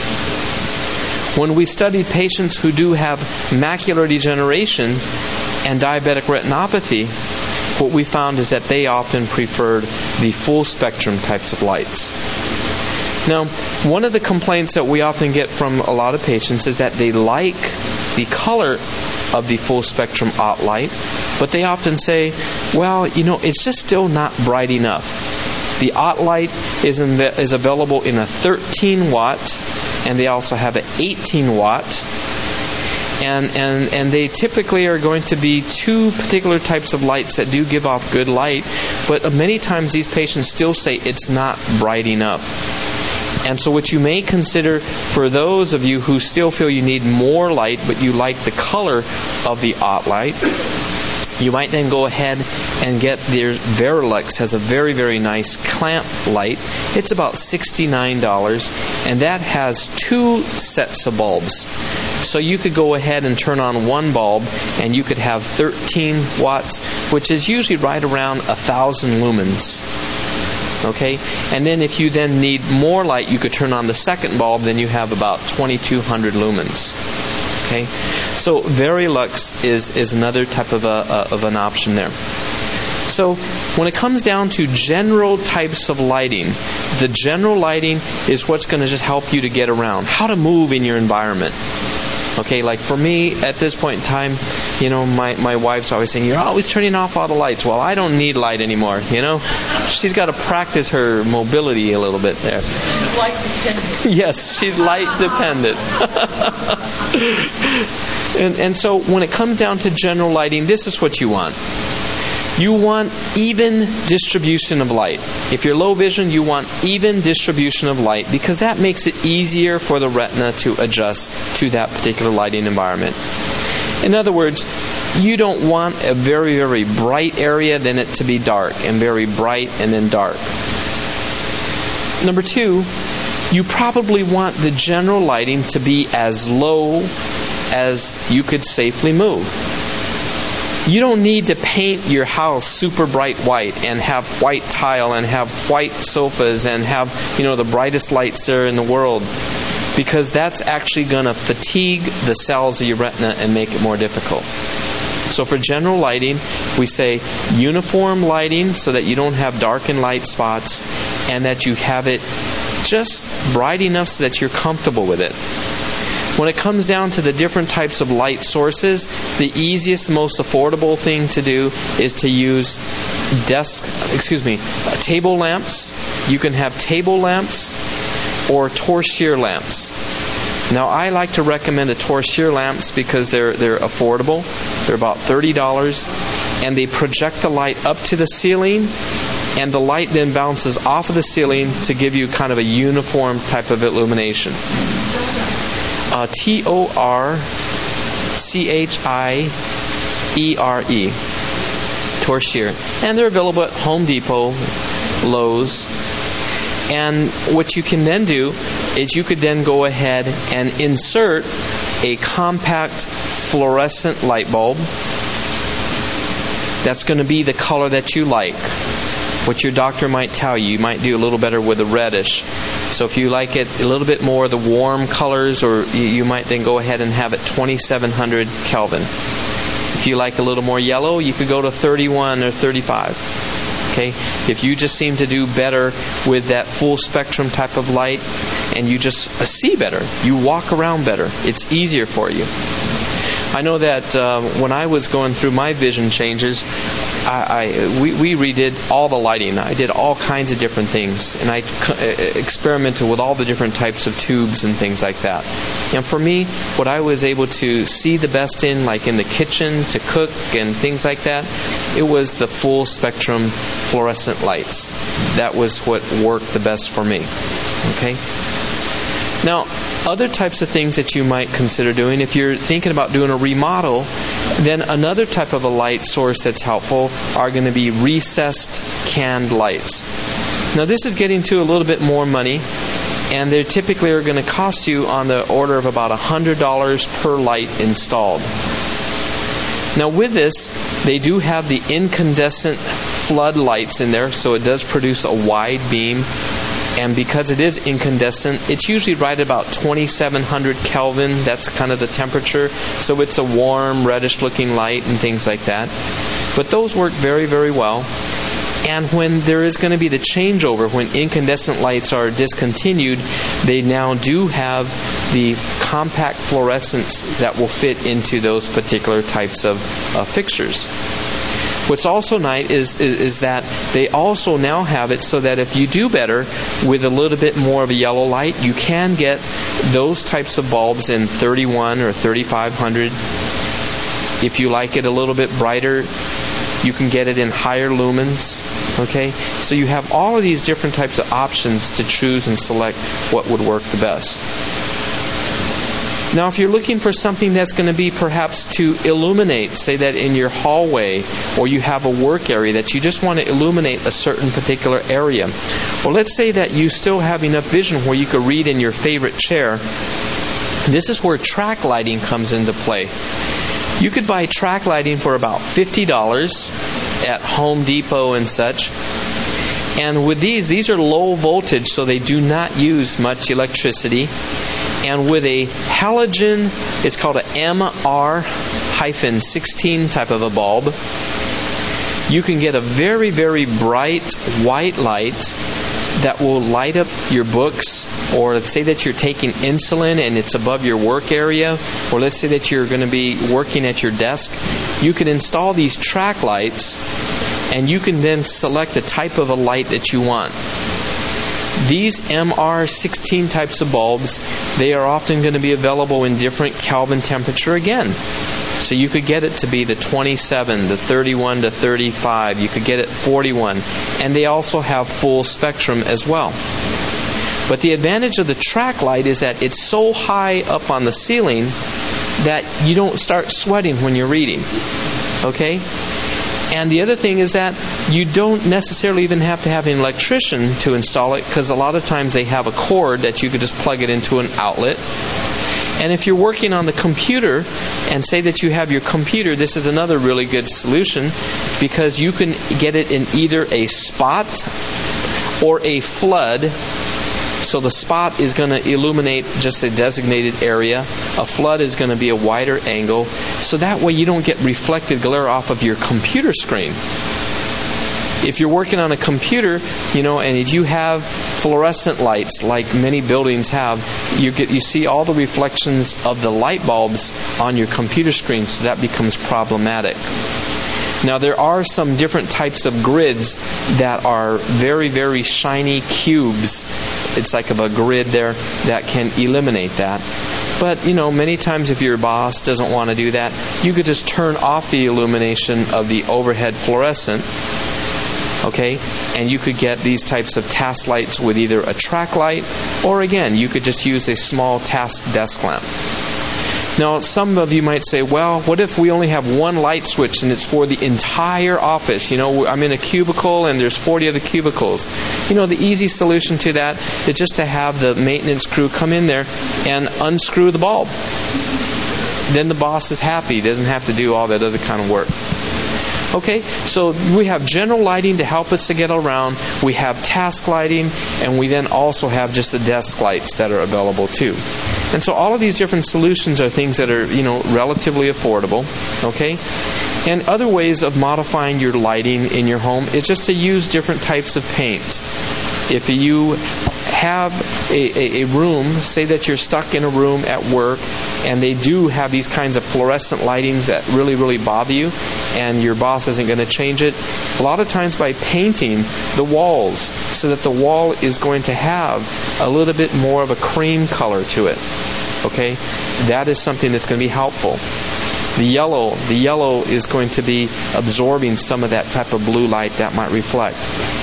When we studied patients who do have macular degeneration and diabetic retinopathy, what we found is that they often preferred the full spectrum types of lights. Now, one of the complaints that we often get from a lot of patients is that they like the color of the full spectrum O T light, but they often say, well, you know, it's just still not bright enough. The O T light is, in the, is available in a thirteen watt, and they also have an eighteen watt. And, and, and they typically are going to be two particular types of lights that do give off good light, but many times these patients still say it's not bright enough. And so what you may consider for those of you who still feel you need more light, but you like the color of the O T light, you might then go ahead and get their Verilux has a very, very nice clamp light. It's about sixty-nine dollars, and that has two sets of bulbs. So you could go ahead and turn on one bulb, and you could have thirteen watts, which is usually right around one thousand lumens. Okay? And then if you then need more light, you could turn on the second bulb, then you have about twenty-two hundred lumens. Okay? So Verilux is, is another type of, a, uh, of an option there. So when it comes down to general types of lighting, the general lighting is what's going to just help you to get around, how to move in your environment. Okay, like for me, at this point in time, you know, my, my wife's always saying, you're always turning off all the lights. Well, I don't need light anymore, you know. She's got to practice her mobility a little bit there. Light dependent. Yes, she's light dependent. and, and so when it comes down to general lighting, this is what you want. You want even distribution of light. If you're low vision, you want even distribution of light because that makes it easier for the retina to adjust to that particular lighting environment. In other words, you don't want a very, very bright area, then it to be dark, and very bright and then dark. Number two, you probably want the general lighting to be as low as you could safely move. You don't need to paint your house super bright white and have white tile and have white sofas and have, you know, the brightest lights there in the world, because that's actually going to fatigue the cells of your retina and make it more difficult. So for general lighting, we say uniform lighting so that you don't have darkened light spots and that you have it just bright enough so that you're comfortable with it. When it comes down to the different types of light sources, the easiest, most affordable thing to do is to use desk, excuse me, uh, table lamps. You can have table lamps or torchère lamps. Now, I like to recommend the torchère lamps because they're they're affordable. They're about thirty dollars, and they project the light up to the ceiling, and the light then bounces off of the ceiling to give you kind of a uniform type of illumination. Uh, T O R C H I E R E, torchère. And they're available at Home Depot, Lowe's. And what you can then do is you could then go ahead and insert a compact fluorescent light bulb that's going to be the color that you like. What your doctor might tell you, you might do a little better with the reddish. So if you like it a little bit more the warm colors, or you, you might then go ahead and have it twenty-seven hundred Kelvin. If you like a little more yellow, you could go to thirty-one or thirty-five. Okay? If you just seem to do better with that full spectrum type of light and you just uh, see better, you walk around better, it's easier for you. I know that uh, when I was going through my vision changes, I, I we, we redid all the lighting. I did all kinds of different things, and I c- experimented with all the different types of tubes and things like that. And for me, what I was able to see the best in, like in the kitchen to cook and things like that, it was the full spectrum fluorescent lights. That was what worked the best for me. Okay? Now, Other types of things that you might consider doing, if you're thinking about doing a remodel, then another type of a light source that's helpful are going to be recessed canned lights. Now this is getting to a little bit more money, and they typically are going to cost you on the order of about one hundred dollars per light installed. Now with this, they do have the incandescent floodlights in there, so it does produce a wide beam. And because it is incandescent, it's usually right about twenty-seven hundred Kelvin. That's kind of the temperature. So it's a warm, reddish-looking light and things like that. But those work very, very well. And when there is going to be the changeover, when incandescent lights are discontinued, they now do have the compact fluorescents that will fit into those particular types of uh, fixtures. What's also nice is, is is that they also now have it so that if you do better with a little bit more of a yellow light, you can get those types of bulbs in thirty-one or thirty-five hundred. If you like it a little bit brighter, you can get it in higher lumens. Okay? So you have all of these different types of options to choose and select what would work the best. Now, if you're looking for something that's going to be perhaps to illuminate, say that in your hallway, or you have a work area that you just want to illuminate a certain particular area. Well, let's say that you still have enough vision where you could read in your favorite chair. This is where track lighting comes into play. You could buy track lighting for about fifty dollars at Home Depot and such. And with these, these are low voltage, so they do not use much electricity. And with a halogen, it's called an M R sixteen type of a bulb, you can get a very, very bright white light that will light up your books. Or let's say that you're taking insulin and it's above your work area, or let's say that you're going to be working at your desk. You can install these track lights, and you can then select the type of a light that you want. These M R sixteen types of bulbs, they are often going to be available in different Kelvin temperature again. So you could get it to be the twenty-seven, the thirty-one to thirty-five. You could get it forty-one. And they also have full spectrum as well. But the advantage of the track light is that it's so high up on the ceiling that you don't start sweating when you're reading. Okay? And the other thing is that you don't necessarily even have to have an electrician to install it, because a lot of times they have a cord that you could just plug it into an outlet. And if you're working on the computer, and say that you have your computer, this is another really good solution, because you can get it in either a spot or a flood. So the spot is going to illuminate just a designated area. A flood is going to be a wider angle. So that way you don't get reflected glare off of your computer screen. If you're working on a computer, you know, and if you have fluorescent lights like many buildings have, you get you see all the reflections of the light bulbs on your computer screen, so that becomes problematic. Now, there are some different types of grids that are very, very shiny cubes. It's like of a grid there that can eliminate that. But, you know, many times if your boss doesn't want to do that, you could just turn off the illumination of the overhead fluorescent. Okay? And you could get these types of task lights with either a track light, or again, you could just use a small task desk lamp. Now, some of you might say, well, what if we only have one light switch and it's for the entire office? You know, I'm in a cubicle and there's forty other cubicles. You know, the easy solution to that is just to have the maintenance crew come in there and unscrew the bulb. Then the boss is happy. He doesn't have to do all that other kind of work. Okay, so we have general lighting to help us to get around. We have task lighting, and we then also have just the desk lights that are available too. And so all of these different solutions are things that are, you know, relatively affordable. Okay, and other ways of modifying your lighting in your home is just to use different types of paint. If you have a, a, a room, say that you're stuck in a room at work, and they do have these kinds of fluorescent lightings that really, really bother you, and your boss isn't going to change it, a lot of times by painting the walls so that the wall is going to have a little bit more of a cream color to it. Okay? That is something that's going to be helpful. The yellow, the yellow is going to be absorbing some of that type of blue light that might reflect.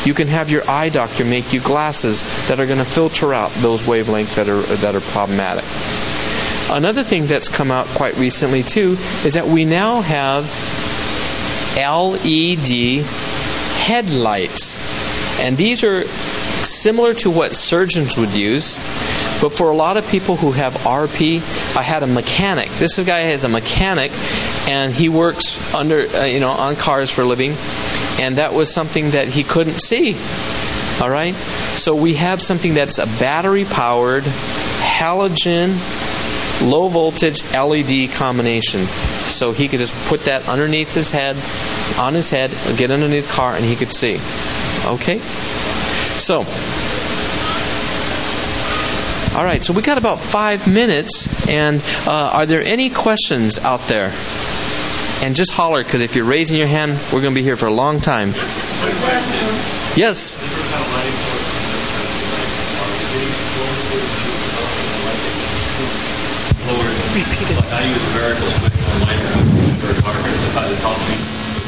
You can have your eye doctor make you glasses that are going to filter out those wavelengths that are that are problematic. Another thing that's come out quite recently too is that we now have L E D headlights. And these are similar to what surgeons would use, but for a lot of people who have R P, I had a mechanic. This guy is a mechanic, and he works under, uh, you know, on cars for a living, and that was something that he couldn't see. All right, so we have something that's a battery-powered, halogen, low-voltage L E D combination. So he could just put that underneath his head, on his head, get underneath the car, and he could see. Okay? So, all right, so we got about five minutes, and uh, are there any questions out there? And just holler, because if you're raising your hand, we're going to be here for a long time. Yes? Repeat it. I use a variable switch for lighter for a car by the top speed.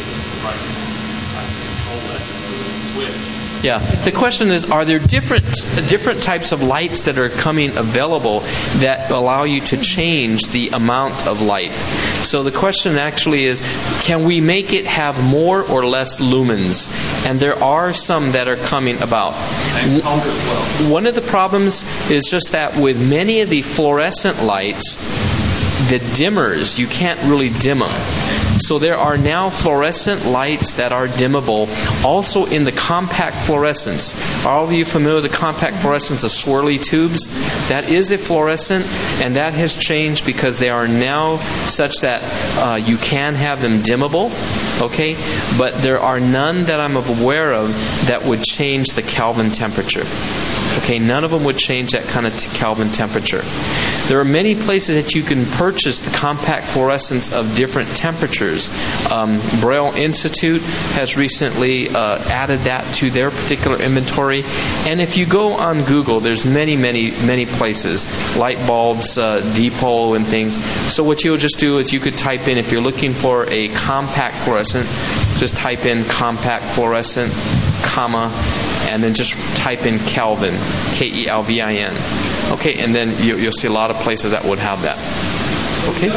Yeah. The question is, are there different different types of lights that are coming available that allow you to change the amount of light? So the question actually is, can we make it have more or less lumens? And there are some that are coming about. One of the problems is just that with many of the fluorescent lights, the dimmers, you can't really dim them. So there are now fluorescent lights that are dimmable, also in the compact fluorescents. Are all of you familiar with the compact fluorescents, the swirly tubes? That is a fluorescent, and that has changed because they are now such that uh, you can have them dimmable, okay? But there are none that I'm aware of that would change the Kelvin temperature. Okay, none of them would change that kind of t- Kelvin temperature. There are many places that you can purchase the compact fluorescents of different temperatures. Um, Braille Institute has recently uh, added that to their particular inventory. And if you go on Google, there's many, many, many places, light bulbs, uh, depot, and things. So what you'll just do is you could type in, if you're looking for a compact fluorescent, just type in compact fluorescent, comma, and then just type in Kelvin, K E L V I N. Okay, and then you, you'll see a lot of places that would have that. Okay?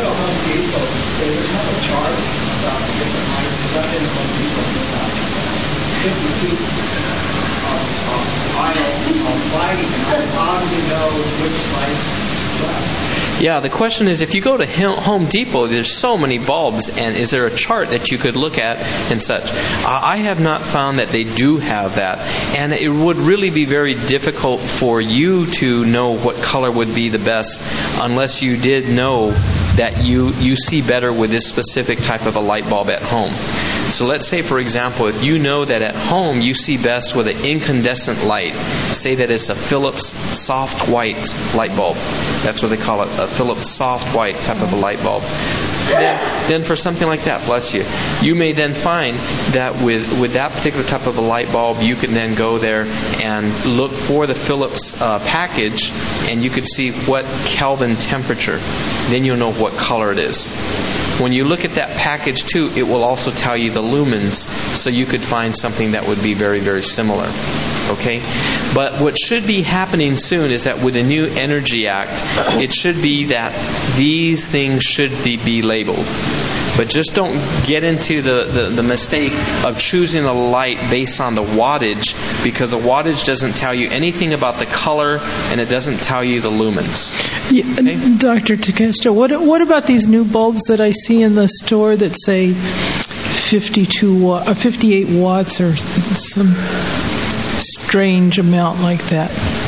Yeah, the question is, if you go to Home Depot, there's so many bulbs, and is there a chart that you could look at and such? I have not found that they do have that, and it would really be very difficult for you to know what color would be the best unless you did know that you, you see better with this specific type of a light bulb at home. So let's say, for example, if you know that at home you see best with an incandescent light, say that it's a Philips soft white light bulb. That's what they call it, a Philips soft white type of a light bulb. Then, then for something like that, bless you, you may then find that with, with that particular type of a light bulb, you can then go there and look for the Philips uh, package, and you could see what Kelvin temperature. Then you'll know what color it is. When you look at that package too, it will also tell you the lumens, so you could find something that would be very, very similar. Okay? But what should be happening soon is that with the new Energy Act, it should be that these things should be, be labeled. But just don't get into the, the, the mistake of choosing a light based on the wattage, because the wattage doesn't tell you anything about the color, and it doesn't tell you the lumens. Yeah, okay? Doctor Takeshita, what what about these new bulbs that I see in the store that say fifty-two watt, uh, fifty-eight watts or some strange amount like that?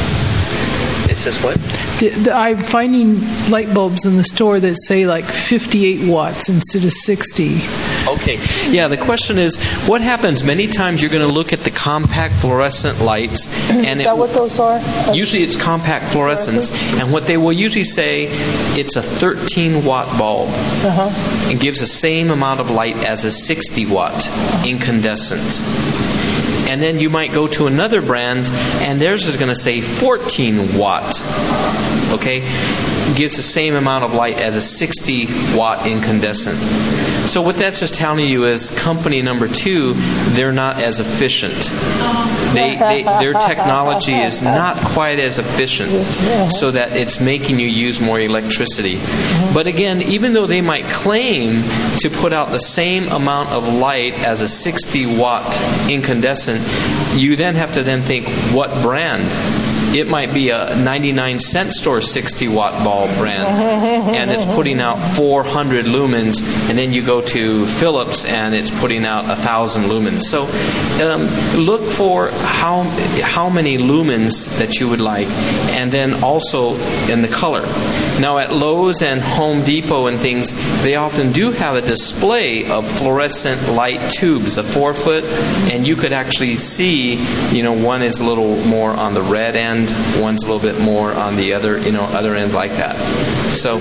It says what? The, the, I'm finding light bulbs in the store that say like fifty-eight watts instead of sixty. Okay. Yeah, the question is, what happens? Many times you're going to look at the compact fluorescent lights. And is that it, what those are? Usually it's compact fluorescents. And what they will usually say, it's a thirteen watt bulb. Uh-huh. It gives the same amount of light as a sixty watt incandescent. And then you might go to another brand, and theirs is going to say fourteen watt. Okay? gives the same amount of light as a sixty watt incandescent. So what that's just telling you is company number two, they're not as efficient. They, they, their technology is not quite as efficient, so that it's making you use more electricity. But again, even though they might claim to put out the same amount of light as a sixty watt incandescent, you then have to then think, what brand? It might be a ninety-nine cent store sixty watt bulb brand, and it's putting out four hundred lumens, and then you go to Philips and it's putting out one thousand lumens. So um, look for how how many lumens that you would like, and then also in the color. Now at Lowe's and Home Depot and things, they often do have a display of fluorescent light tubes, a four foot, and you could actually see, you know, one is a little more on the red end, one's a little bit more on the other, you know, other end like that. So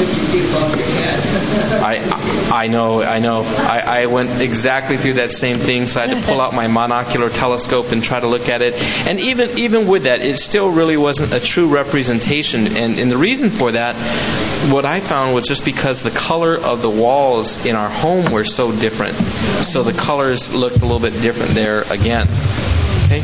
I I know, I know. I, I went exactly through that same thing, so I had to pull out my monocular telescope and try to look at it. And even even with that, it still really wasn't a true representation. And, and the reason for that, what I found was just because the color of the walls in our home were so different. So the colors looked a little bit different there again. Okay?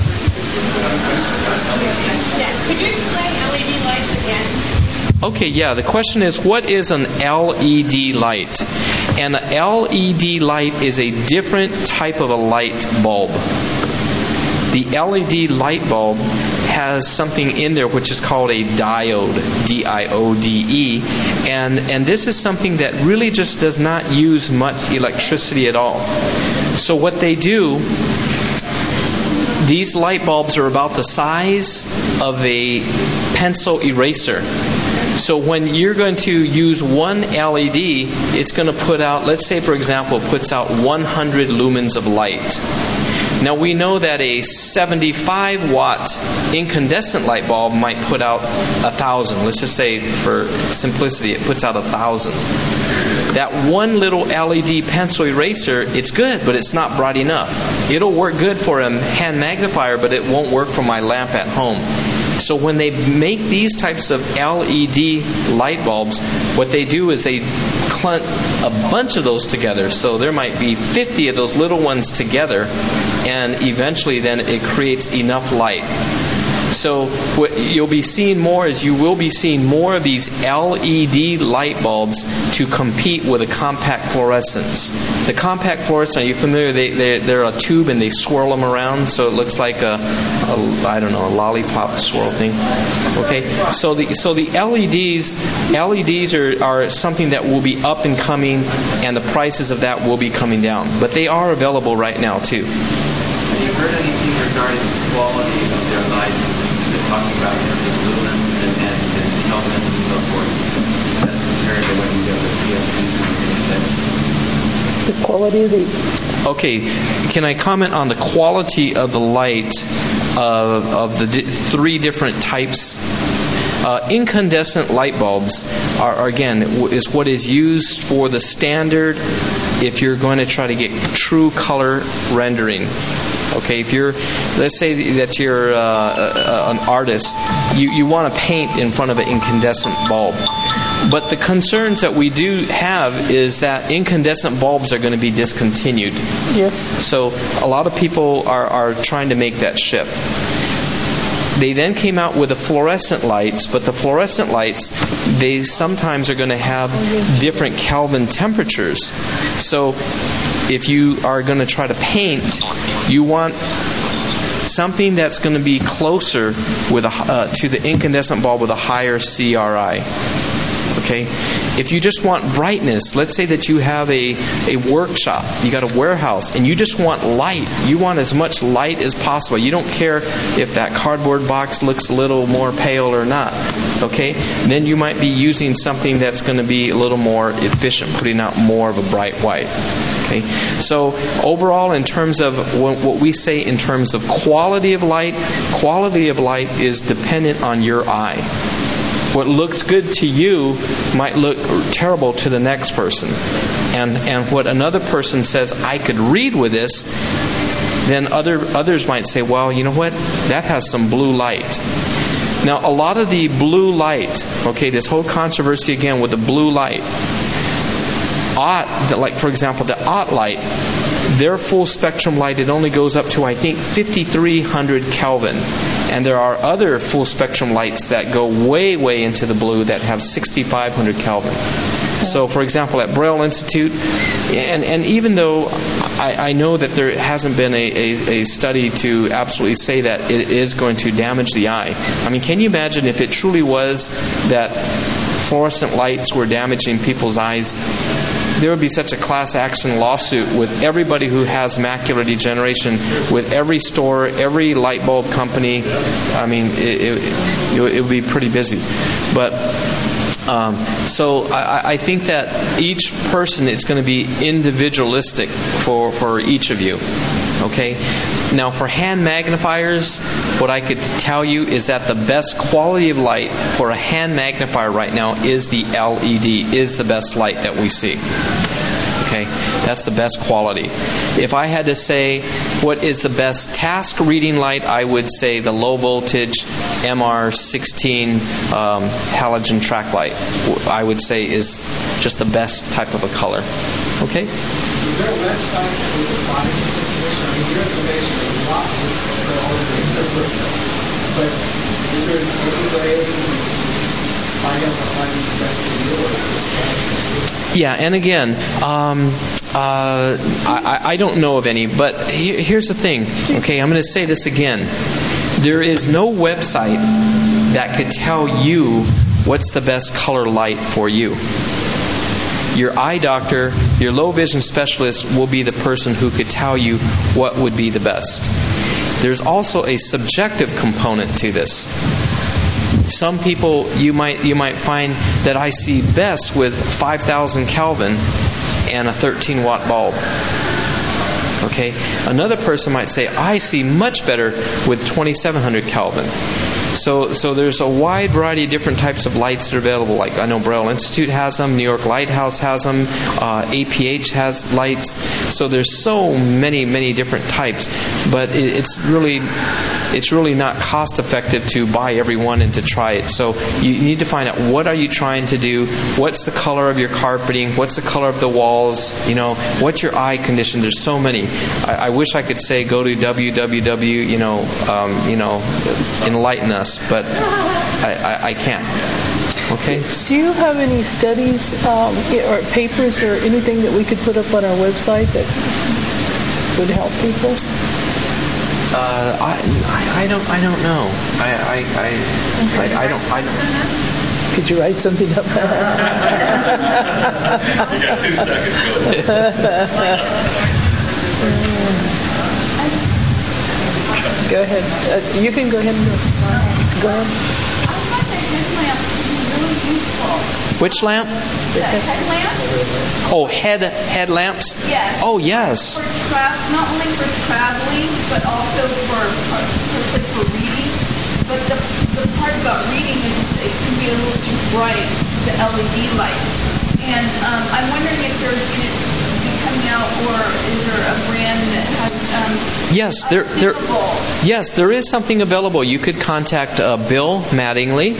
Could you explain L E D lights again? Okay, yeah. The question is, what is an L E D light? And an L E D light is a different type of a light bulb. The L E D light bulb has something in there which is called a diode, D I O D E, and and this is something that really just does not use much electricity at all. So what they do, these light bulbs are about the size of a pencil eraser. So when you're going to use one L E D, it's going to put out, let's say for example, it puts out one hundred lumens of light. Now we know that a seventy-five watt incandescent light bulb might put out a thousand. Let's just say for simplicity, it puts out a thousand. That one little L E D pencil eraser, it's good, but it's not bright enough. It'll work good for a hand magnifier, but it won't work for my lamp at home. So when they make these types of L E D light bulbs, what they do is they clump a bunch of those together. So there might be fifty of those little ones together, and eventually then it creates enough light. So what you'll be seeing more is you will be seeing more of these L E D light bulbs to compete with a compact fluorescents. The compact fluorescents, are you familiar? They, they, they're a tube and they swirl them around, so it looks like a, a I don't know, a lollipop swirl thing. Okay, so the so the L E Ds L E Ds are, are something that will be up and coming, and the prices of that will be coming down. But they are available right now too. Have you heard anything regarding the quality of their light? They're talking about lumens and, and, and kelvins and so forth. That's compared to when you get the C F Cs and The quality of the... Okay, can I comment on the quality of the light of, of the di- three different types? Uh, incandescent light bulbs are, are again is what is used for the standard if you're going to try to get true color rendering. Okay, if you're, let's say that you're uh, uh, an artist, you, you want to paint in front of an incandescent bulb. But the concerns that we do have is that incandescent bulbs are going to be discontinued. Yes. So a lot of people are, are trying to make that shift. They then came out with the fluorescent lights, but the fluorescent lights, they sometimes are going to have different Kelvin temperatures. So if you are going to try to paint, you want something that's going to be closer with a, uh, to the incandescent bulb with a higher C R I. Okay? If you just want brightness, let's say that you have a, a workshop, you got a warehouse, and you just want light. You want as much light as possible. You don't care if that cardboard box looks a little more pale or not. Okay? Then you might be using something that's going to be a little more efficient, putting out more of a bright white. Okay? So overall, in terms of what we say in terms of quality of light, quality of light is dependent on your eye. What looks good to you might look terrible to the next person. And and what another person says, I could read with this, then other others might say, well, you know what? That has some blue light. Now, a lot of the blue light, okay, this whole controversy again with the blue light, Ott, like for example, the Ott light, their full spectrum light, it only goes up to, I think, fifty-three hundred Kelvin. And there are other full spectrum lights that go way, way into the blue that have sixty-five hundred Kelvin. So, for example, at Braille Institute, and, and even though I, I know that there hasn't been a, a, a study to absolutely say that it is going to damage the eye. I mean, can you imagine if it truly was that fluorescent lights were damaging people's eyes? There would be such a class action lawsuit with everybody who has macular degeneration, with every store, every light bulb company. I mean, it, it, it would be pretty busy. But um, so I, I think that each person is going to be individualistic for, for each of you. Okay? Now, for hand magnifiers, what I could tell you is that the best quality of light for a hand magnifier right now is the L E D, is the best light that we see. Okay, that's the best quality. If I had to say what is the best task reading light, I would say the low voltage M R sixteen um, halogen track light. I would say is just the best type of a color. Okay. Is there a website that we can find this information? I mean, your information is a lot for all of the input, but is there any way you can find out what lighting is best for you, or just Yeah, and again, um, uh, I, I don't know of any, but he, here's the thing. Okay, I'm going to say this again. There is no website that could tell you what's the best color light for you. Your eye doctor, your low vision specialist will be the person who could tell you what would be the best. There's also a subjective component to this. Some people, you might you might find that I see best with five thousand Kelvin and a thirteen watt bulb. Okay? Another person might say, I see much better with twenty-seven hundred Kelvin. So so there's a wide variety of different types of lights that are available. Like I know Braille Institute has them, New York Lighthouse has them, uh, A P H has lights. So there's so many, many different types. But it, it's really it's really not cost effective to buy every one and to try it. So you need to find out, what are you trying to do? What's the color of your carpeting? What's the color of the walls? You know, what's your eye condition? There's so many. I, I wish I could say go to w w w, you know, um, you know, enlighten us, but I, I, I can't. Okay. Do you have any studies um, or papers or anything that we could put up on our website that would help people? Uh, I, I I don't I don't know. I I I, I, I don't I don't. Could you write something up? You got two seconds. Go. Go ahead. Uh, you can go ahead and go. Go ahead. Which lamp? The headlamp? Oh, head headlamps. Yes. Oh, yes. For tra- not only for traveling, but also for uh, for reading. But the the part about reading is it can be a little too bright, the L E D light. And um, I'm wondering if there's going to be coming out, or is there a brand that has um, yes, there there suitable? yes there is something available. You could contact uh, Bill Mattingly.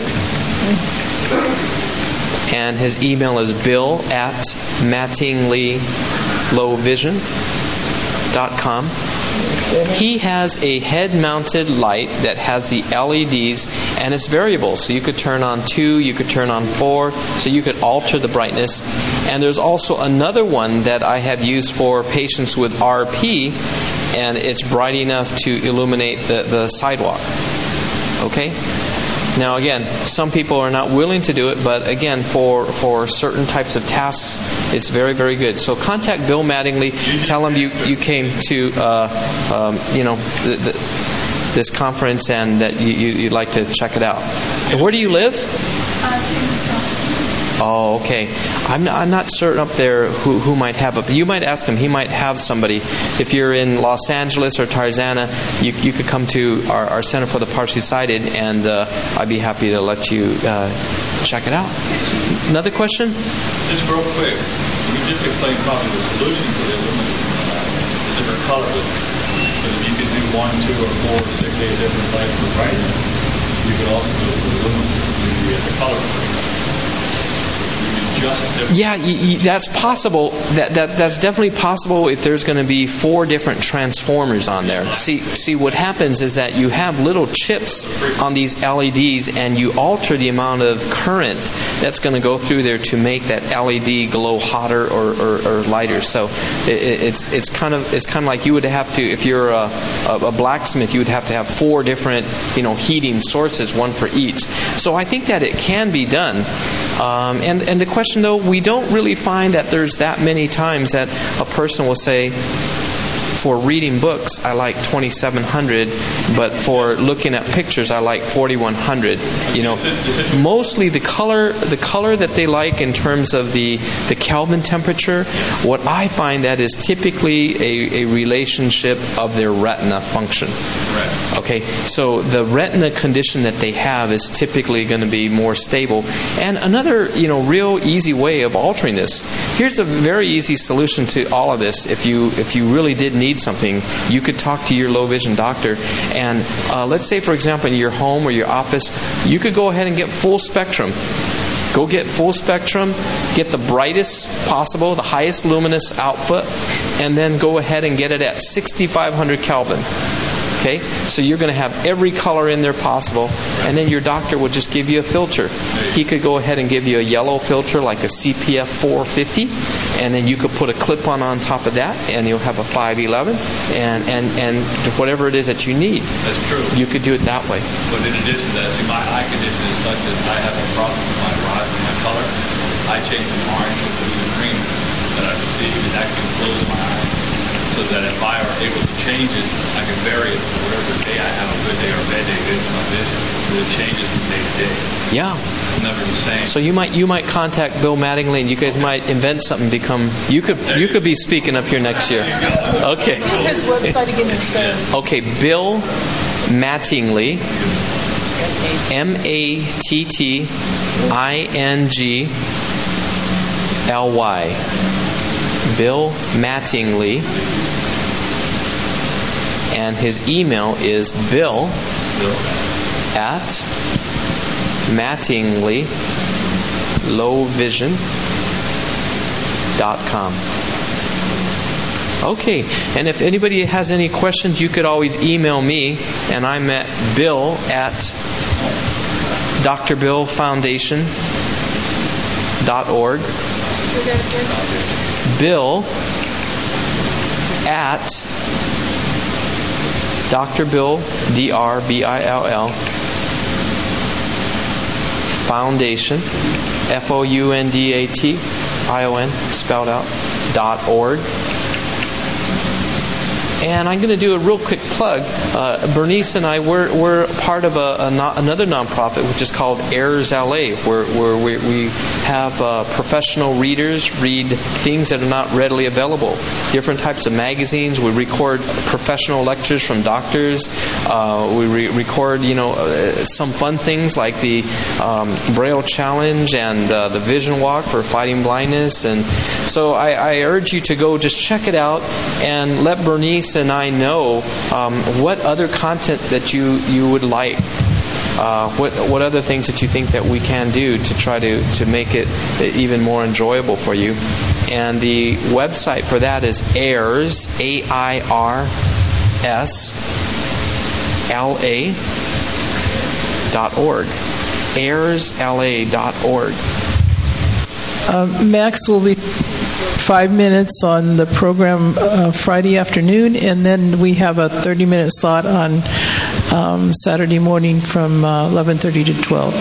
And his email is bill at mattingly low vision dot com. He has a head-mounted light that has the L E Ds, and it's variable. So you could turn on two, you could turn on four, so you could alter the brightness. And there's also another one that I have used for patients with R P, and it's bright enough to illuminate the, the sidewalk. Okay? Now again, some people are not willing to do it, but again, for, for certain types of tasks, it's very, very good. So contact Bill Mattingly. Tell him you, you came to uh, um, you know the, the, this conference and that you, you, you'd like to check it out. And where do you live? Oh, okay. I'm not, I'm not certain up there who, who might have it, but you might ask him. He might have somebody. If you're in Los Angeles or Tarzana, you, you could come to our, our Center for the Partially Sighted, and uh, I'd be happy to let you uh, check it out. Another question? Just real quick, you just explained probably the solution to the illumination, uh, different colors. But if you could do one, two, or four, or six, eight different lights for brightness, you you could also go to the aluminum, the, the color. You could adjust different. Yeah, y- y- that's possible. That, that that's definitely possible if there's going to be four different transformers on there. See, see, what happens is that you have little chips on these L E Ds, and you alter the amount of current that's going to go through there to make that L E D glow hotter or, or, or lighter. So it, it's it's kind of it's kind of like you would have to, if you're a, a, a blacksmith, you would have to have four different, you know, heating sources, one for each. So I think that it can be done. Um, and and the question though, we don't really find that there's that many times that a person will say, for reading books, I like twenty-seven hundred, but for looking at pictures, I like forty-one hundred. You know, mostly the color, the color that they like in terms of the the Kelvin temperature. What I find that is typically a, a relationship of their retina function. Right. Okay, so the retina condition that they have is typically going to be more stable. And another, you know, real easy way of altering this. Here's a very easy solution to all of this. If you if you really did need something, you could talk to your low vision doctor. And uh, let's say, for example, in your home or your office, you could go ahead and get full spectrum. Go get full spectrum, get the brightest possible, the highest luminous output, and then go ahead and get it at sixty-five hundred Kelvin. Okay, so you're going to have every color in there possible, and then your doctor will just give you a filter. He could go ahead and give you a yellow filter like a C P F four fifty, and then you could put a clip-on on top of that, and you'll have a five eleven, and, and, and whatever it is that you need. That's true. You could do it that way. But in addition to that, see, my eye condition is such that I have a problem with my rise and my color. I change from orange to the green that I receive, and that can close my eye. So that if I are able to change it, I can vary it. Whatever day I have a good day or a bad day based on my vision, it changes from day to day. Yeah. It's never the same. So you might you might contact Bill Mattingly, and you guys might invent something. Become you could you could be speaking up here next year. Okay. His website again is spelled. Okay, Bill Mattingly, M A T T I N G L Y. Bill Mattingly, and his email is bill at mattingly low vision dot com. Okay, and if anybody has any questions, you could always email me, and I'm at bill at d r bill foundation dot org. Bill at Doctor Bill, D R B I L L, Foundation, F O U N D A T I O N, spelled out, dot org. And I'm going to do a real quick plug. Uh, Bernice and I, we're, we're part of a, a no, another nonprofit which is called Errors L A, where, where we, we have uh, professional readers read things that are not readily available. Different types of magazines. We record professional lectures from doctors. Uh, we re- record, you know, uh, some fun things like the um, Braille Challenge and uh, the Vision Walk for fighting blindness. And so I, I urge you to go just check it out and let Bernice and I know um, what other content that you, you would like. Uh, what what other things that you think that we can do to try to, to make it even more enjoyable for you. And the website for that is AIRS, A I R S L A dot org. airs L A dot org. Uh, Max will be five minutes on the program uh, Friday afternoon, and then we have a thirty-minute slot on um, Saturday morning from uh, eleven thirty to twelve.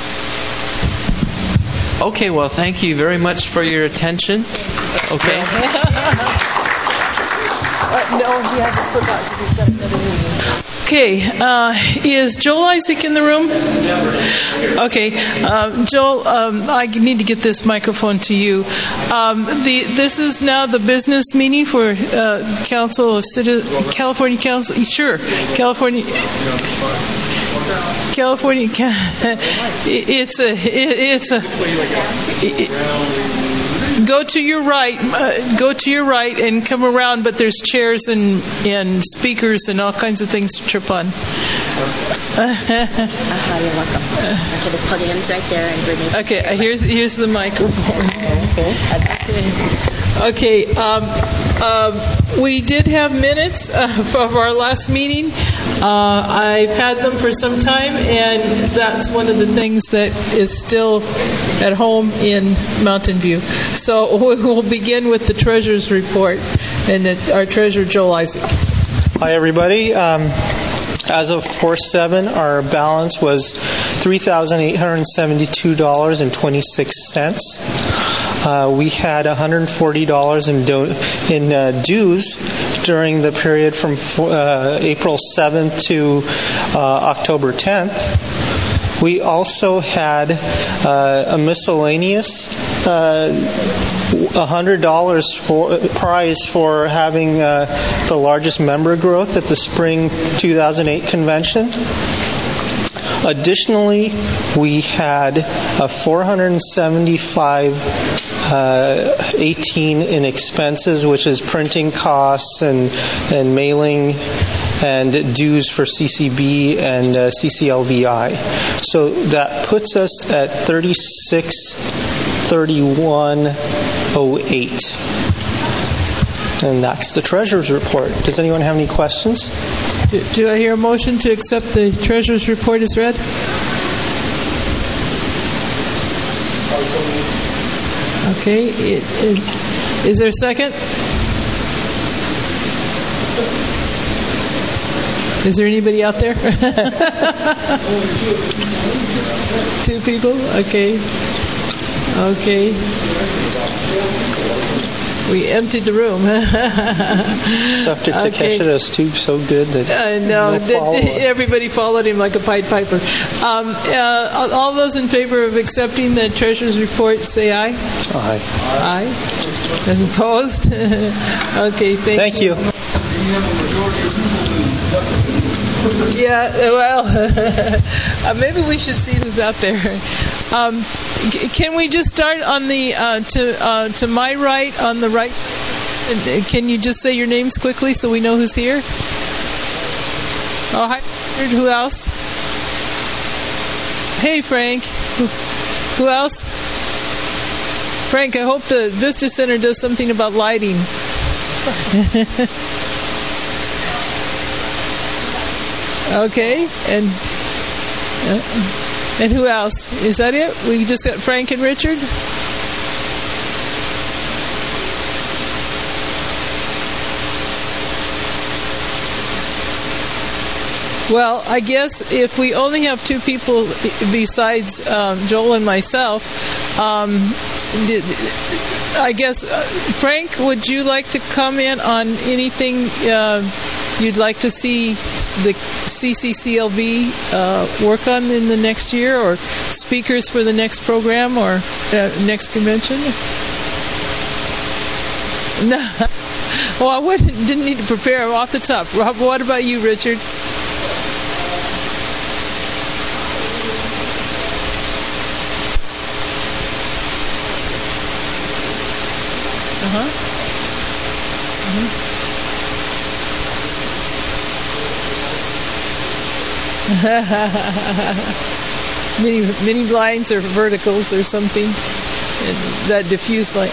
Okay, well, thank you very much for your attention. Okay. uh, no, he hasn't forgot because he's got another meeting. Okay, uh, is Joel Isaac in the room? Okay, uh, Joel, um, I need to get this microphone to you. Um, the this is now the business meeting for uh, Council of Citi- California Council. Sure, California. California. It's a. It's a. It, go to your right, uh, go to your right and come around, but there's chairs and, and speakers and all kinds of things to trip on. Uh-huh, you're welcome. Okay, the podium's right there, and Brittany's. Okay, here's here's the microphone. Okay. Okay, um, uh, we did have minutes uh, of our last meeting. Uh, I've had them for some time, and that's one of the things that is still at home in Mountain View. So we'll begin with the treasurer's report, and the, our treasurer, Joel Isaac. Hi, everybody. Um, As of four seven, our balance was three thousand eight hundred seventy-two dollars and twenty-six cents. Uh, we had one hundred forty dollars in, do- in uh, dues during the period from uh, April seventh to uh, October tenth. We also had uh, a miscellaneous uh, one hundred dollars for, prize for having uh, the largest member growth at the spring two thousand eight convention. Additionally, we had a four hundred seventy-five uh, eighteen in expenses, which is printing costs and and mailing and dues for C C B and uh, C C L V I. So that puts us at thirty-six thirty-one oh eight. And that's the treasurer's report. Does anyone have any questions? Do, do I hear a motion to accept the treasurer's report as read? Okay. It, it, is there a second? Is there anybody out there? Two people? Okay. Okay. We emptied the room. It's after Okay. Takeshita's too so good that Uh, no, no follow-up. everybody followed him like a Pied Piper. Um, uh, all those in favor of accepting the treasurer's report, say aye. Aye. Aye. And opposed? Okay, thank, Thank you. Yeah, well, uh, maybe we should see who's out there. Um, c- can we just start on the uh, to uh, to my right on the right? Uh, Can you just say your names quickly so we know who's here? Oh, hi. Who else? Hey, Frank. Who, who else? Frank, I hope the Vista Center does something about lighting. Okay, and uh, and who else? Is that it? We just got Frank and Richard? Well, I guess if we only have two people besides um, Joel and myself, um, I guess, uh, Frank, would you like to comment on anything uh, you'd like to see the C C C L V uh, work on in the next year, or speakers for the next program or uh, next convention? No. Well, I wouldn't, didn't need to prepare them off the top. Rob, what about you, Richard? Uh-huh. Mm-hmm. mini, mini blinds or verticals or something. And that diffuse light.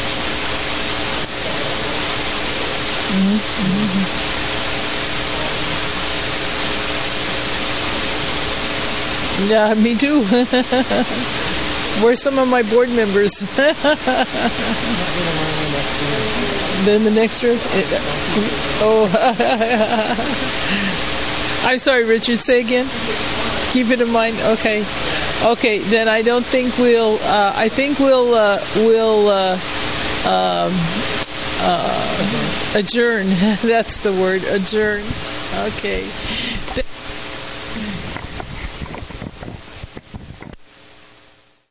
Mm-hmm. Mm-hmm. Yeah, me too. Where's some of my board members? Then the next room. Oh, I'm sorry, Richard. Say again. Keep it in mind. Okay, okay. Then I don't think we'll. Uh, I think we'll. Uh, we'll uh, um, uh, adjourn. That's the word. Adjourn. Okay.